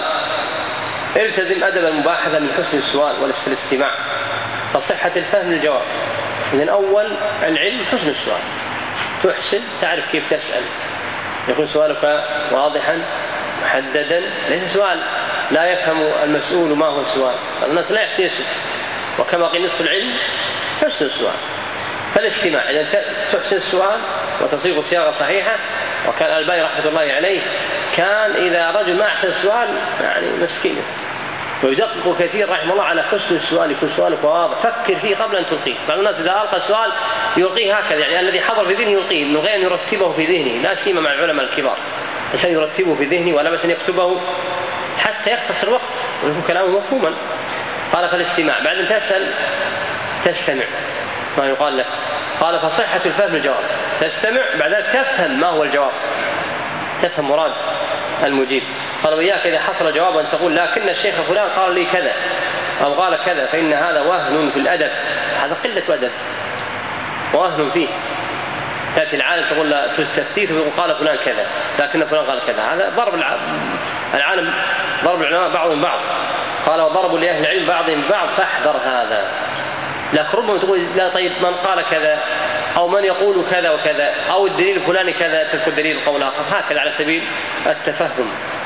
التزم أدب المباحثة من حسن السؤال والاستماع فصحة الفهم للجواب. إذن أول العلم حسن السؤال، تحسن تعرف كيف تسأل، يكون سؤالك واضحا محددا، ليس سؤال لا يفهم المسؤول ما هو السؤال، الناس لا يحسن. وكما قيل نصف العلم حسن السؤال. فالاستماع إذا تحسن السؤال وتصيغ صياغة صحيحة. وكان الألباني رحمة الله عليه كان إذا رجل ما أحسن السؤال يعني مسكين، ويدقق كثير رحمه الله على حسن السؤال، يكون سؤالك واضح، فكر فيه قبل أن تلقيه. بعض الناس إذا ألقى السؤال يلقيه هكذا، يعني الذي حضر في ذهنه يلقيه من غير أن يرتبه في ذهنه، لا سيما مع العلماء الكبار، عشان يرتبه في ذهنه ولا بس أن يكتبه حتى يختصر الوقت ويكون كلامه مفهوما. قال فالاستماع، بعد أن تسأل تستمع ما يقال لك. قال فصحة الفهم الجواب، تستمع بعد ذلك تفهم ما هو الجواب، تفهم مراد المجيب. قال وإياك إذا حصل جوابا أن تقول لكن الشيخ فلان قال لي كذا أو قال كذا، فإن هذا وهن في الأدب، هذا قلة أدب ووهن فيه. تأتي العالم تقول لا تستفتيه ويقول قال فلان كذا لكن فلان قال كذا، هذا ضرب العالم، ضرب العلماء بعضهم بعض. قال وضربوا لأهل العلم بعضهم بعض فاحذر هذا. لكن ربما تقول لا طيب من قال كذا أو من يقول كذا وكذا أو الدليل الفلاني كذا، تذكر دليل قول آخر، هكذا على سبيل التفهم.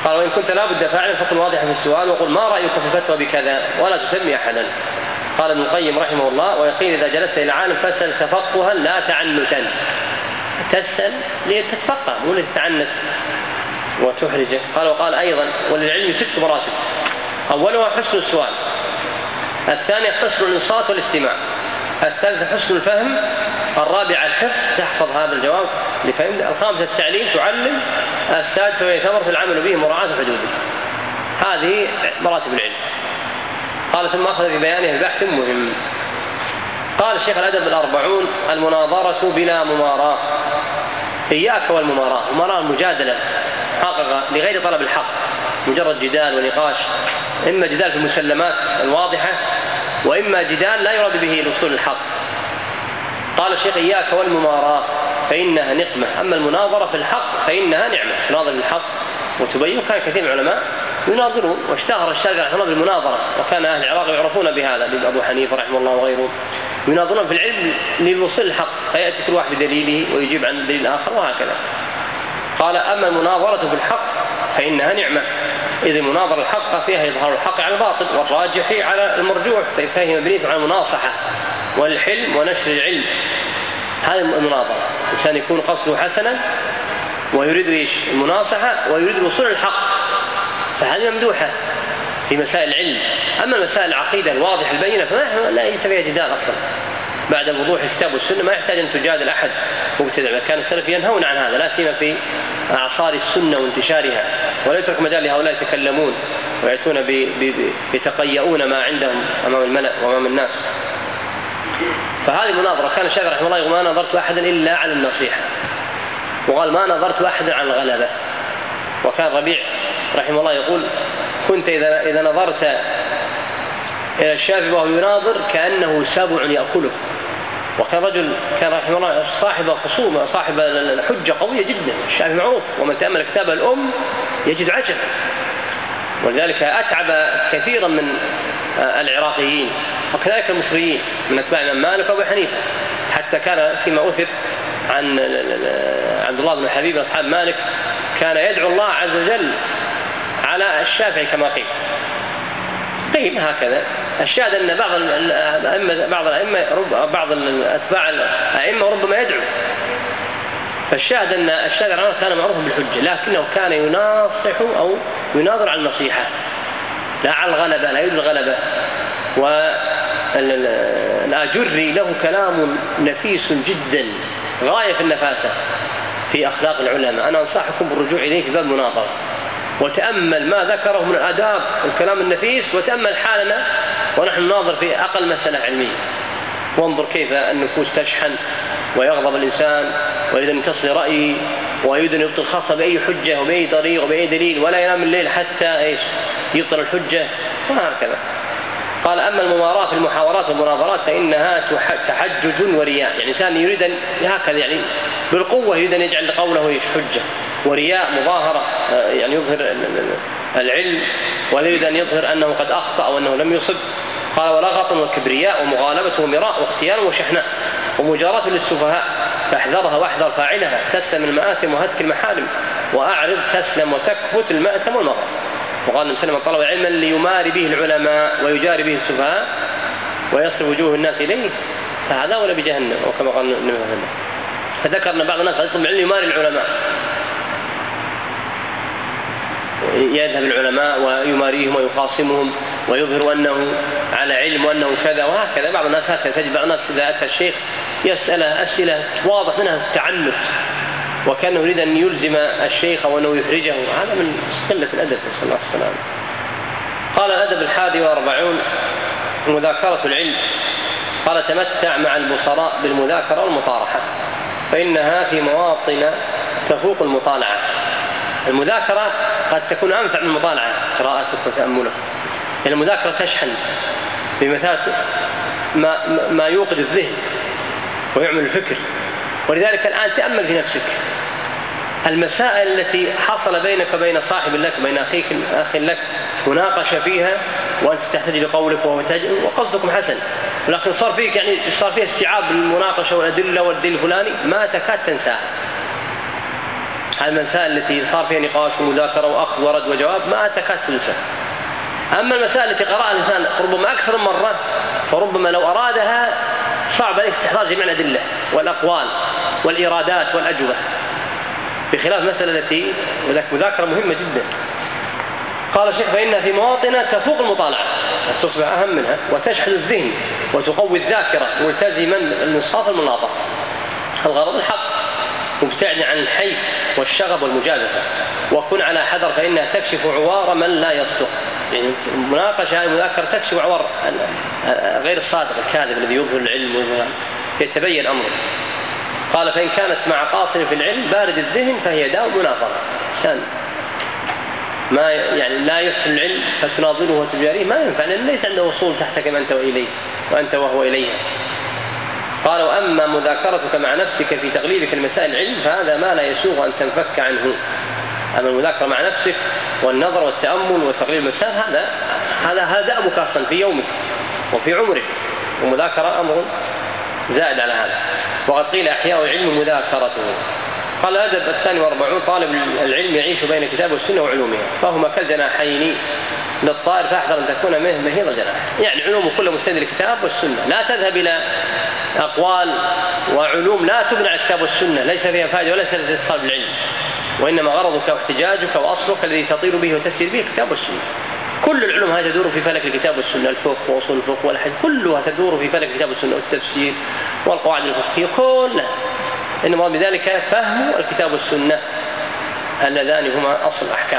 قال وإن كنت لا بد فاعلا فكن واضحا في السؤال وقل ما رأيك في الفتوى بكذا ولا تسمي أحدا. قال ابن القيم رحمه الله ويقين إذا جلست إلى عالم فاسأل تفقها لا تعنتا. تسأل لتتفقه مو لتتعنت وتحرجه. قال وقال أيضا وللعلم ست مراتب، أولها حسن السؤال، الثانية حسن الإنصات والاستماع، الثالثة حسن الفهم، الرابعة الحفظ تحفظ هذا الجواب لفهم، الخامسة التعليم تعلم، السادسة ويثمر في العمل به مراعاة حدوده. هذه مراتب العلم. قال ثم أخذ في بيانه بحث مهم. قال الشيخ الأدب الأربعون المناظرة بلا مماراة. إياك والمماراة، مماراة المجادلة حقق لغير طلب الحق، مجرد جدال ونقاش، إما جدال في المسلمات الواضحة وإما جدال لا يراد به الوصول للحق. قال الشيخ إياك والمماراة فإنها نقمة، أما المناظرة في الحق فإنها نعمة. تناظر بالحق وتبين. كان كثير من العلماء يناظرون واشتهر الشارع رحمه الله بالمناظرة، وكان أهل العراق يعرفون بهذا، أبو حنيفة رحمه الله وغيره يناظرون في العلم للوصول للحق، فيأتي كل واحد بدليله ويجيب عن الدليل الآخر وهكذا. قال أما المناظرة في الحق فإنها نعمة، إذ المناظرة الحق فيها إظهار الحق على الباطل والراجح على المرجوح، فهي مبنية على المناصحة والحلم ونشر العلم. هذه المناظرة، الإنسان يكون قصده حسنا ويريد إيش؟ المناصحة ويريد الوصول للحق، فهذه ممدوحة في مسائل العلم. أما مسائل العقيدة الواضحة البينة فما لا ينتفع جدال أصلا، بعد وضوح الكتاب والسنة ما يحتاج أن تجادل أحد مبتدع. كان السلف ينهون عن هذا، لا سيما في أعصار السنة وانتشارها، ولا يترك مجال لهؤلاء يتكلمون ويأتون يتقيؤون ما عندهم أمام الملأ وأمام الناس. فهذه المناظرة كان الشافعي رحمه الله يقول ما نظرت أحدا إلا على النصيحة، وقال ما نظرت أحدا على الغلبة. وكان ربيع رحمه الله يقول كنت إذا, إذا نظرت إلى الشافعي وهو يناظر كأنه سبع يأكله. وكان رجل كان رحمه الله صاحب خصومة، صاحب الحجة قوية جدا، الشافعي معروف، ومن تأمل كتاب الأم يجد عجبا. ولذلك أتعب كثيرا من العراقيين وكذلك المصريين من أتباع الإمام مالك وأبي حنيفة، حتى كان فيما أثر عن عبد الله بن حبيب أصحاب مالك كان يدعو الله عز وجل على الشافعي كما قيل. قيل هكذا. الشاهد أن بعض الأئمة بعض الأئمة بعض الأتباع الأئمة ربما يدعو. فالشاهد أن الشافعي كان معروفا بالحجة، لكنه كان يناصح أو يناظر على النصيحة لا على الغلبة، لا يريد الغلبة. والآجري له كلام نفيس جدا غاية في النفاسة في أخلاق العلماء، أنا أنصحكم بالرجوع إليه في باب المناظرة، وتأمل ما ذكره من الآداب الكلام النفيس، وتأمل حالنا ونحن نناظر في أقل مسألة علمية، وانظر كيف النفوس تشحن ويغضب الإنسان ويريد أن يتصل رأيه ويريد أن يبطل خاصة بأي حجة وبأي طريق وبأي دليل، ولا ينام الليل حتى إيش يبطل الحجة وهكذا. قال أما المماراة في المحاورات والمناظرات فإنها تحجج ورياء، يعني إنسان يريد أن هكذا يعني بالقوة يريد أن يجعل قوله إيش حجة، ورياء مظاهرة يعني يظهر العلم ويريد أن يظهر أنه قد أخطأ أو أنه لم يصب. قال ولغط وكبرياء ومغالبة ومراء واختيار وشحناء ومجاراة للسفهاء فاحذرها واحذر فاعلها، تسلم المآثم وهتك المحارم وأعرض تسلم وتكفت المأثم والمغرب. وقال النبي صلى الله عليه وسلم طلب علما ليماري به العلماء ويجاري به السفهاء ويصرف وجوه الناس إليه فهذا ولا بجهنم، وكما قال النبي صلى الله عليه وسلم. فذكر أن بعض الناس يطلب علم يماري العلماء، يذهب العلماء ويماريهم ويخاصمهم ويظهر أنه على علم وأنه كذا وهكذا. بعض الناس هكذا، تجد بعض الناس إذا أتى الشيخ يسأله أسئلة واضح منها التعنت وكان يريد أن يلزم الشيخ وأنه يحرجه، هذا من قلة الأدب صلى الله عليه وسلم. قال الأدب الحادي والأربعون مذاكرة العلم. قال تمتع مع البصراء بالمذاكرة والمطارحة فإنها في مواطن تفوق المطالعة. المذاكرة قد تكون أنفع من المطالعة قراءتك وتأملك، يعني المذاكرة تشحن بمثال ما, ما يوقد الذهن ويعمل الفكر. ولذلك الآن تأمل في نفسك المسائل التي حصل بينك وبين صاحب لك بين أخيك أخ لك مناقشة فيها وأنت تحتاج لقولك وقصدكم حسن، ولكن صار فيك يعني صار فيها استيعاب المناقشة والأدلة والدليل الفلاني ما تكاد تنساه. المسائل التي صار فيها نقاش ومذاكرة وأخذ ورد وجواب ما تكاد تنسى. أما المسائل التي قرأها الإنسان ربما أكثر من مرة فربما لو أرادها صعب عليه استحضار جميع الأدلة والأقوال والإرادات والأجوبة، بخلاف المسألة التي وذلك مذاكرة مهمة جدا. قال الشيخ فإنها في مواطنها تفوق المطالعة، تصبح أهم منها وتشحذ الذهن وتقوي الذاكرة ملتزما الانصاف المناطق، الغرض الحق مبتعدا عن الحيف والشغب والمجازفة، وكن على حذر فإنها تكشف عوار من لا يصدق. يعني المناقشة المذاكرة تكشف عوار غير الصادق الكاذب الذي يظهر العلم يتبين أمره. قال فإن كانت مع قاصر في العلم بارد الذهن فهي داء منافرة، كان ما يعني لا يحسن العلم فتناظره وتجاريه ما ينفع، لأن ليس عنده وصول تحتك أنت وإليه وأنت وهو إليها. قال وأما مذاكرتك مع نفسك في تغليبك المسائل العلم فهذا ما لا يسوغ أن تنفك عنه. أما المذاكرة مع نفسك والنظر والتأمل وتغليب المسائل هذا هذا هذا أمرك أصلا في يومك وفي عمرك، ومذاكرة أمر زائد على هذا. وقد قيل أحياء العلم مذاكرته. قال الأدب الثاني والأربعون طالب العلم يعيش بين الكتاب والسنة وعلومها فهما كالجناحين للطائر فاحذر أن تكون منه مهيض الجناح. يعني علومه كله مستند للكتاب والسنة، لا تذهب إلى أقوال وعلوم لا تبنى على الكتاب والسنة ليس فيها فائدة ولا سنة طالب العلم، وإنما غرضك واحتجاجك وأصلك الذي تطير به وتسير به الكتاب والسنة. كل العلوم هذه تدور في فلك الكتاب والسنة، الفقه وأصول الفقه والحديث كلها تدور في فلك الكتاب والسنة والتفسير والقواعد الفقهية كلها، إنما بذلك فهم الكتاب والسنة اللذان هما أصل الأحكام.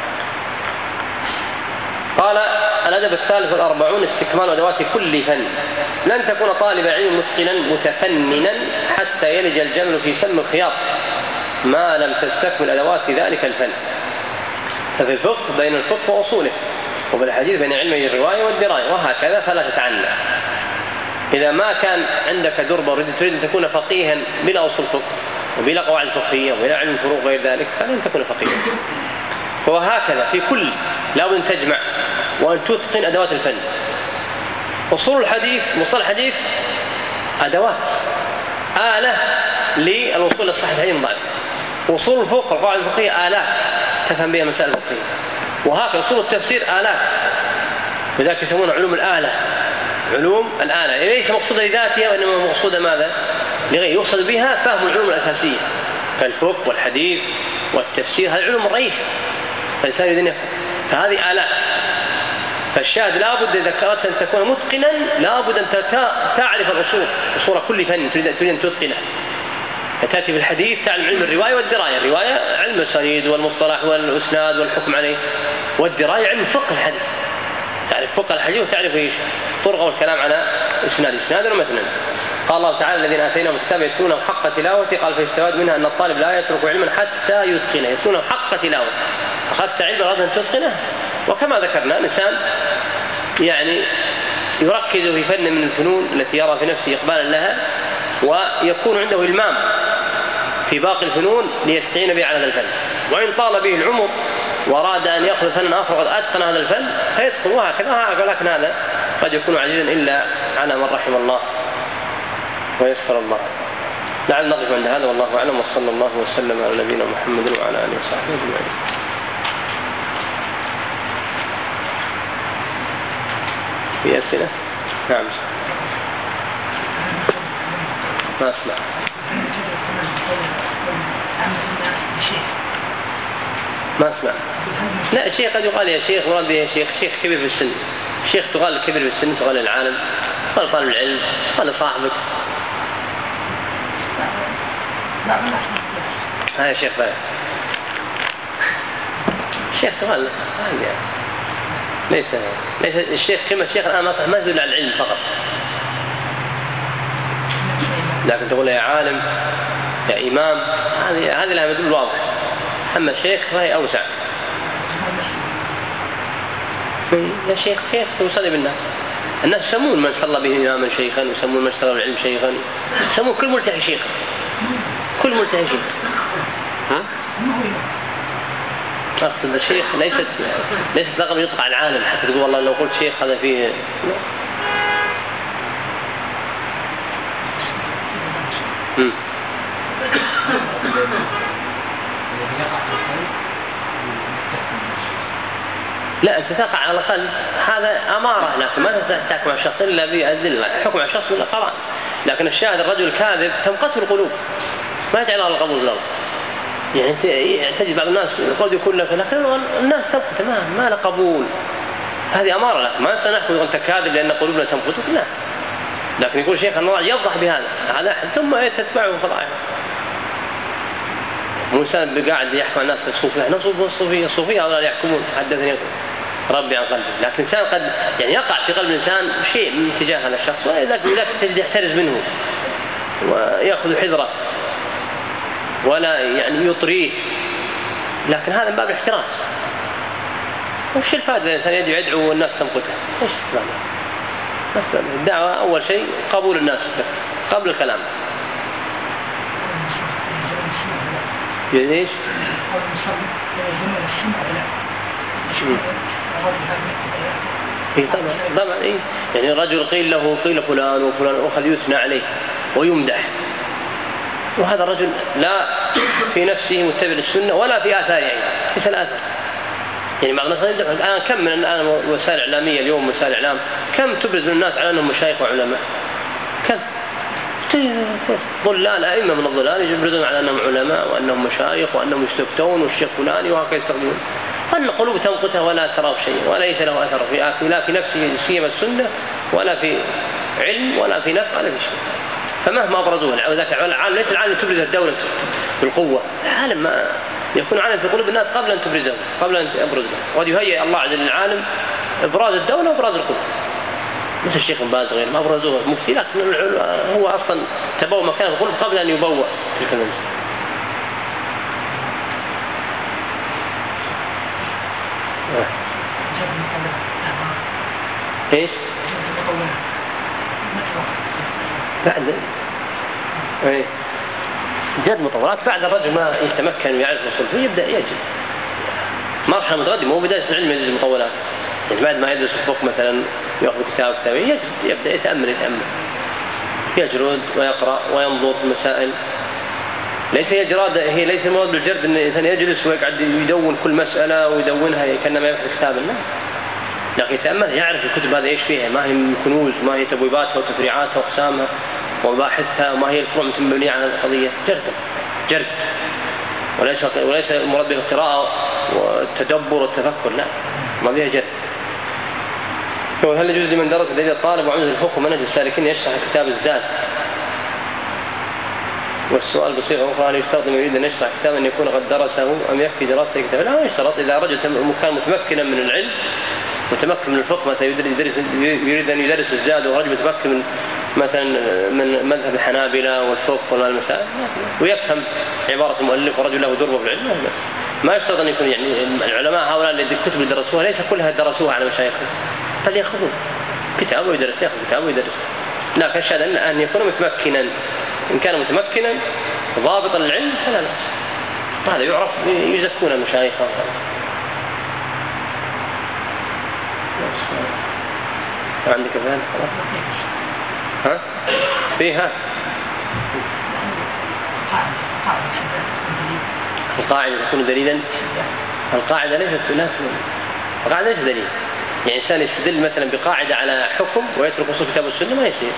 قال الأدب الثالث والأربعون استكمال أدوات كل فن. لن تكون طالب علم متقنا متفننا حتى يلج الجمل في سم الخياط ما لم تستكمل أدوات ذلك الفن. ففي الفقه بين الفقه وأصوله، وفي الحديث بين علمي الرواية والدراية، وهكذا فلا تتعنى. إذا ما كان عندك دربة تريد أن تكون فقيها بلا أصول فقه وبلا قواعد فقهية وبلا علم فروق غير ذلك فلن تكون فقيها. وهكذا في كل لا بد أن تجمع وأن تتقن أدوات الفن. أصول الحديث مصطلح الحديث أدوات آلة للوصول للصحيح الضعيف. أصول الفقه القواعد الفقهية آلات تفهم بها مسائل الفقهية، وهكذا أصول التفسير آلات، لذلك يسمون علوم الآلة علوم الآلة، ليس مقصودة لذاتها وإنما مقصودة ماذا؟ لغير يقصد بها فهم العلوم الأساسية كالفقه والحديث والتفسير، هذه علوم الرئيسة فالإنسان يريد أن يفهم، فهذه آلات. فالشاهد لابد إذا أردت أن تكون متقنا لابد أن تعرف الأصول أصول كل فن تريد أن تتقنه. تأتي بالحديث تعلم علم الرواية والدراية، الرواية علم السند والمصطلح والإسناد والحكم عليه، والدراية علم فقه الحديث تعرف فقه الحديث وتعرف إيش طرقه والكلام على إسناد إسناد ومثلا. قال الله تعالى الذين آتيناهم الكتاب يتلونه حق تلاوته، قال فيستفاد منها أن الطالب لا يترك علما حتى يتقنه، يتلونه حق تلاوته. أخذت علما أردت أن تتقنه، وكما ذكرنا الإنسان يعني يركز في فن من الفنون التي يرى في نفسه إقبالا لها ويكون عنده إلمام في باقي الفنون ليستعين به على هذا الفن، وإن طال به العمر وأراد أن يأخذ فنا آخر وقد أتقن هذا الفن فيتقن، وهكذا. ولكن هذا قد يكون عزيزا إلا على من رحم الله ويسر الله. لعل نقف عند هذا والله أعلم، وصلى الله وسلم على نبينا محمد وعلى آله وصحبه أجمعين. في أسئلة؟ نعم. ما أسمع. ما أسمع. لا الشيخ قد يقال يا شيخ مراد به شيخ شيخ كبير في السن، شيخ تقال كبير في السن، تقال العالم، قال طالب العلم، قال صاحبك. ها يا شيخ بقى. الشيخ تقال ليس ليس الشيخ كلمة الشيخ الآن ما تدل على العلم فقط، لكن تقول يا عالم يا إمام، هذه هذه لها مدلول واضح. أما الشيخ فهي أوسع. يا شيخ كيف توصل بالناس؟ الناس يسمون من صلى به إماما شيخا، ويسمون من اشتغل العلم شيخا، يسمون كل ملتحي شيخا، كل ملتحي شيخ. ها؟ أقصد الشيخ ليست ليست لقب يطلق على العالم حتى تقول والله لو قلت شيخ هذا فيه. لا أنت تقع على الأقل هذا أمارة، لكن ما تحكم على الشخص إلا بأدلة. حكم على الشخص إلا قرآن، لكن الشاهد الرجل الكاذب تمقته القلوب ما يجعل الله القبول من الله. يعني تجد بعض الناس قد يكون لك، لكن الناس تمقته ما ما له قبول، هذه أمارة لك. ما نحكم أنت كاذب لأن قلوبنا تمقتك، لا، لكن يقول شيخ الله يوضح بهذا هذا ثم تتبعه فضائح. موسى قاعد يحكم الناس الصوفية، نصب الصوفية الصوفية هؤلاء يحكمون، حدثني ربي عن قلبه. لكن الإنسان قد يعني يقع في قلب الإنسان شيء من اتجاه هذا الشخص، ولكن تجد يحترز منه ويأخذ حذره ولا يعني يطريه، لكن هذا من باب الاحتراز. وش الفائدة الإنسان يدعو يدعو والناس تمقته؟ ايش الكلام؟ بس الدعوة أول شيء قبول الناس قبل الكلام. ايش؟ إيه طبعا طبعا إيه يعني الرجل قيل له قيل فلان وفلان أخذ يثنى عليه ويمدح، وهذا الرجل لا في نفسه متبع للسنة ولا في آثاره، يعني ليس الآثار. يعني بعض الناس يمدح الآن كم من الآن وسائل إعلامية اليوم وسائل إعلام كم تبرز الناس على أنهم مشايخ وعلماء، كم ضلال أئمة من الضلال يجبرون على أنهم علماء وأنهم مشايخ وأنهم يستفتون والشيخ فلاني وهكذا يستخدمون. أن قلوب تمقتها ولا ترى شيء وليس له أثر في آخر لا في نفسه سيما السنة ولا في علم ولا في نفع ولا في شيء. فمهما أبرزوه وذاك العالم ليس العالم تبرز الدولة بالقوة، العالم ما يكون عالم في قلوب الناس قبل أن تبرزه قبل أن يبرزه. وقد يهيئ الله عز وجل العالم إبراز الدولة وإبراز القلوب، مثل الشيخ باز غير ما أبرزوه مفتي، لكن هو أصلا تبوء مكان القلوب قبل أن يبوء تلك المنزل. ايش؟ بعد ايه جد مطورات بعد الرجل ما يتمكن ويعرف الصلب يبدأ يجد مرحلة متقدمة، مو بداية العلم يجد المطولات. يعني بعد ما يدرس الفقه مثلا يأخذ كتاب كتابين يجد يبدأ يتأمل يتأمل يجرد ويقرأ وينظر في المسائل. ليس يجرد هي ليس المراد بالجرد ان الانسان يجلس ويقعد يدون كل مسألة ويدونها كأنما يبحث كتابا، لا، لكن يتأمل يعرف الكتب هذا ايش فيها، ما هي كنوز ما هي تبويباتها وتفريعاتها واقسامها ومباحثها وما هي الفروع مبنية على القضية. جرد جرد وليس وليس المراد بالقراءة والتدبر والتفكر، لا، ما بها جرد. هل يجوز لمن درس لديه الطالب وعنده الفقه ومنهج السالكين يشرح كتاب الزاد؟ والسؤال بصيغة أخرى هل يستخدم يريد أن يشرح كتابا أن يكون قد درسه أم يكفي دراسة كتاب؟ لا، يشترط إذا رجل كان متمكنا من العلم متمكن من الفقه مثلا يريد أن يدرس الزاد، ورجل متمكن من مثلا من مذهب الحنابلة والفقه والمسائل ويفهم عبارة المؤلف ورجل له دربه في العلم، ما يشترط أن يكون يعني العلماء هؤلاء الذين الكتب اللي درسوها ليس كلها درسوها على مشايخهم، بل يأخذون كتاب ويدرس يأخذ كتاب ويدرس. لكن الشاهد أن يكون متمكنا، إن كان متمكنا ضابطا للعلم فلا لا، هذا يعرف يزكون المشايخ. عندك فهم؟ ها؟ فيها القاعدة تكون دليلا، القاعدة ليست لا القاعدة ليست دليل. يعني إنسان يستدل مثلا بقاعدة على حكم ويترك أصول كتاب السنة ما يصير.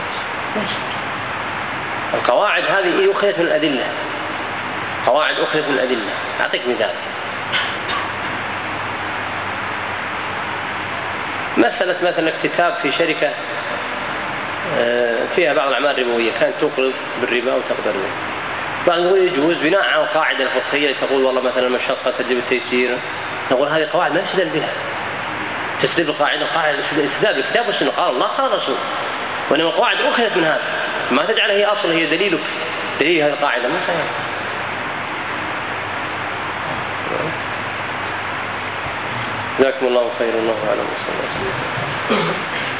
القواعد هذه أخذت من الأدلة، قواعد أخذت من الأدلة. أعطيك مثال، مسألة مثلا اكتتاب في شركة فيها بعض الأعمال الربوية كانت تقرض بالربا وتقدر الربا، بعض يقول يجوز بناء على القاعدة الفقهية تقول والله مثلا المشقة تجلب التيسير، نقول هذه قواعد ما يستدل بها، تستدل بالقاعدة القاعدة استدلال بالكتاب والسنة قال الله قال الرسول، وإنما القواعد أخذت من هذا ما تجعل هي أصل هي دليلك دليل هذه القاعدة ما صحيح. جزاكم الله خير، الله أعلم.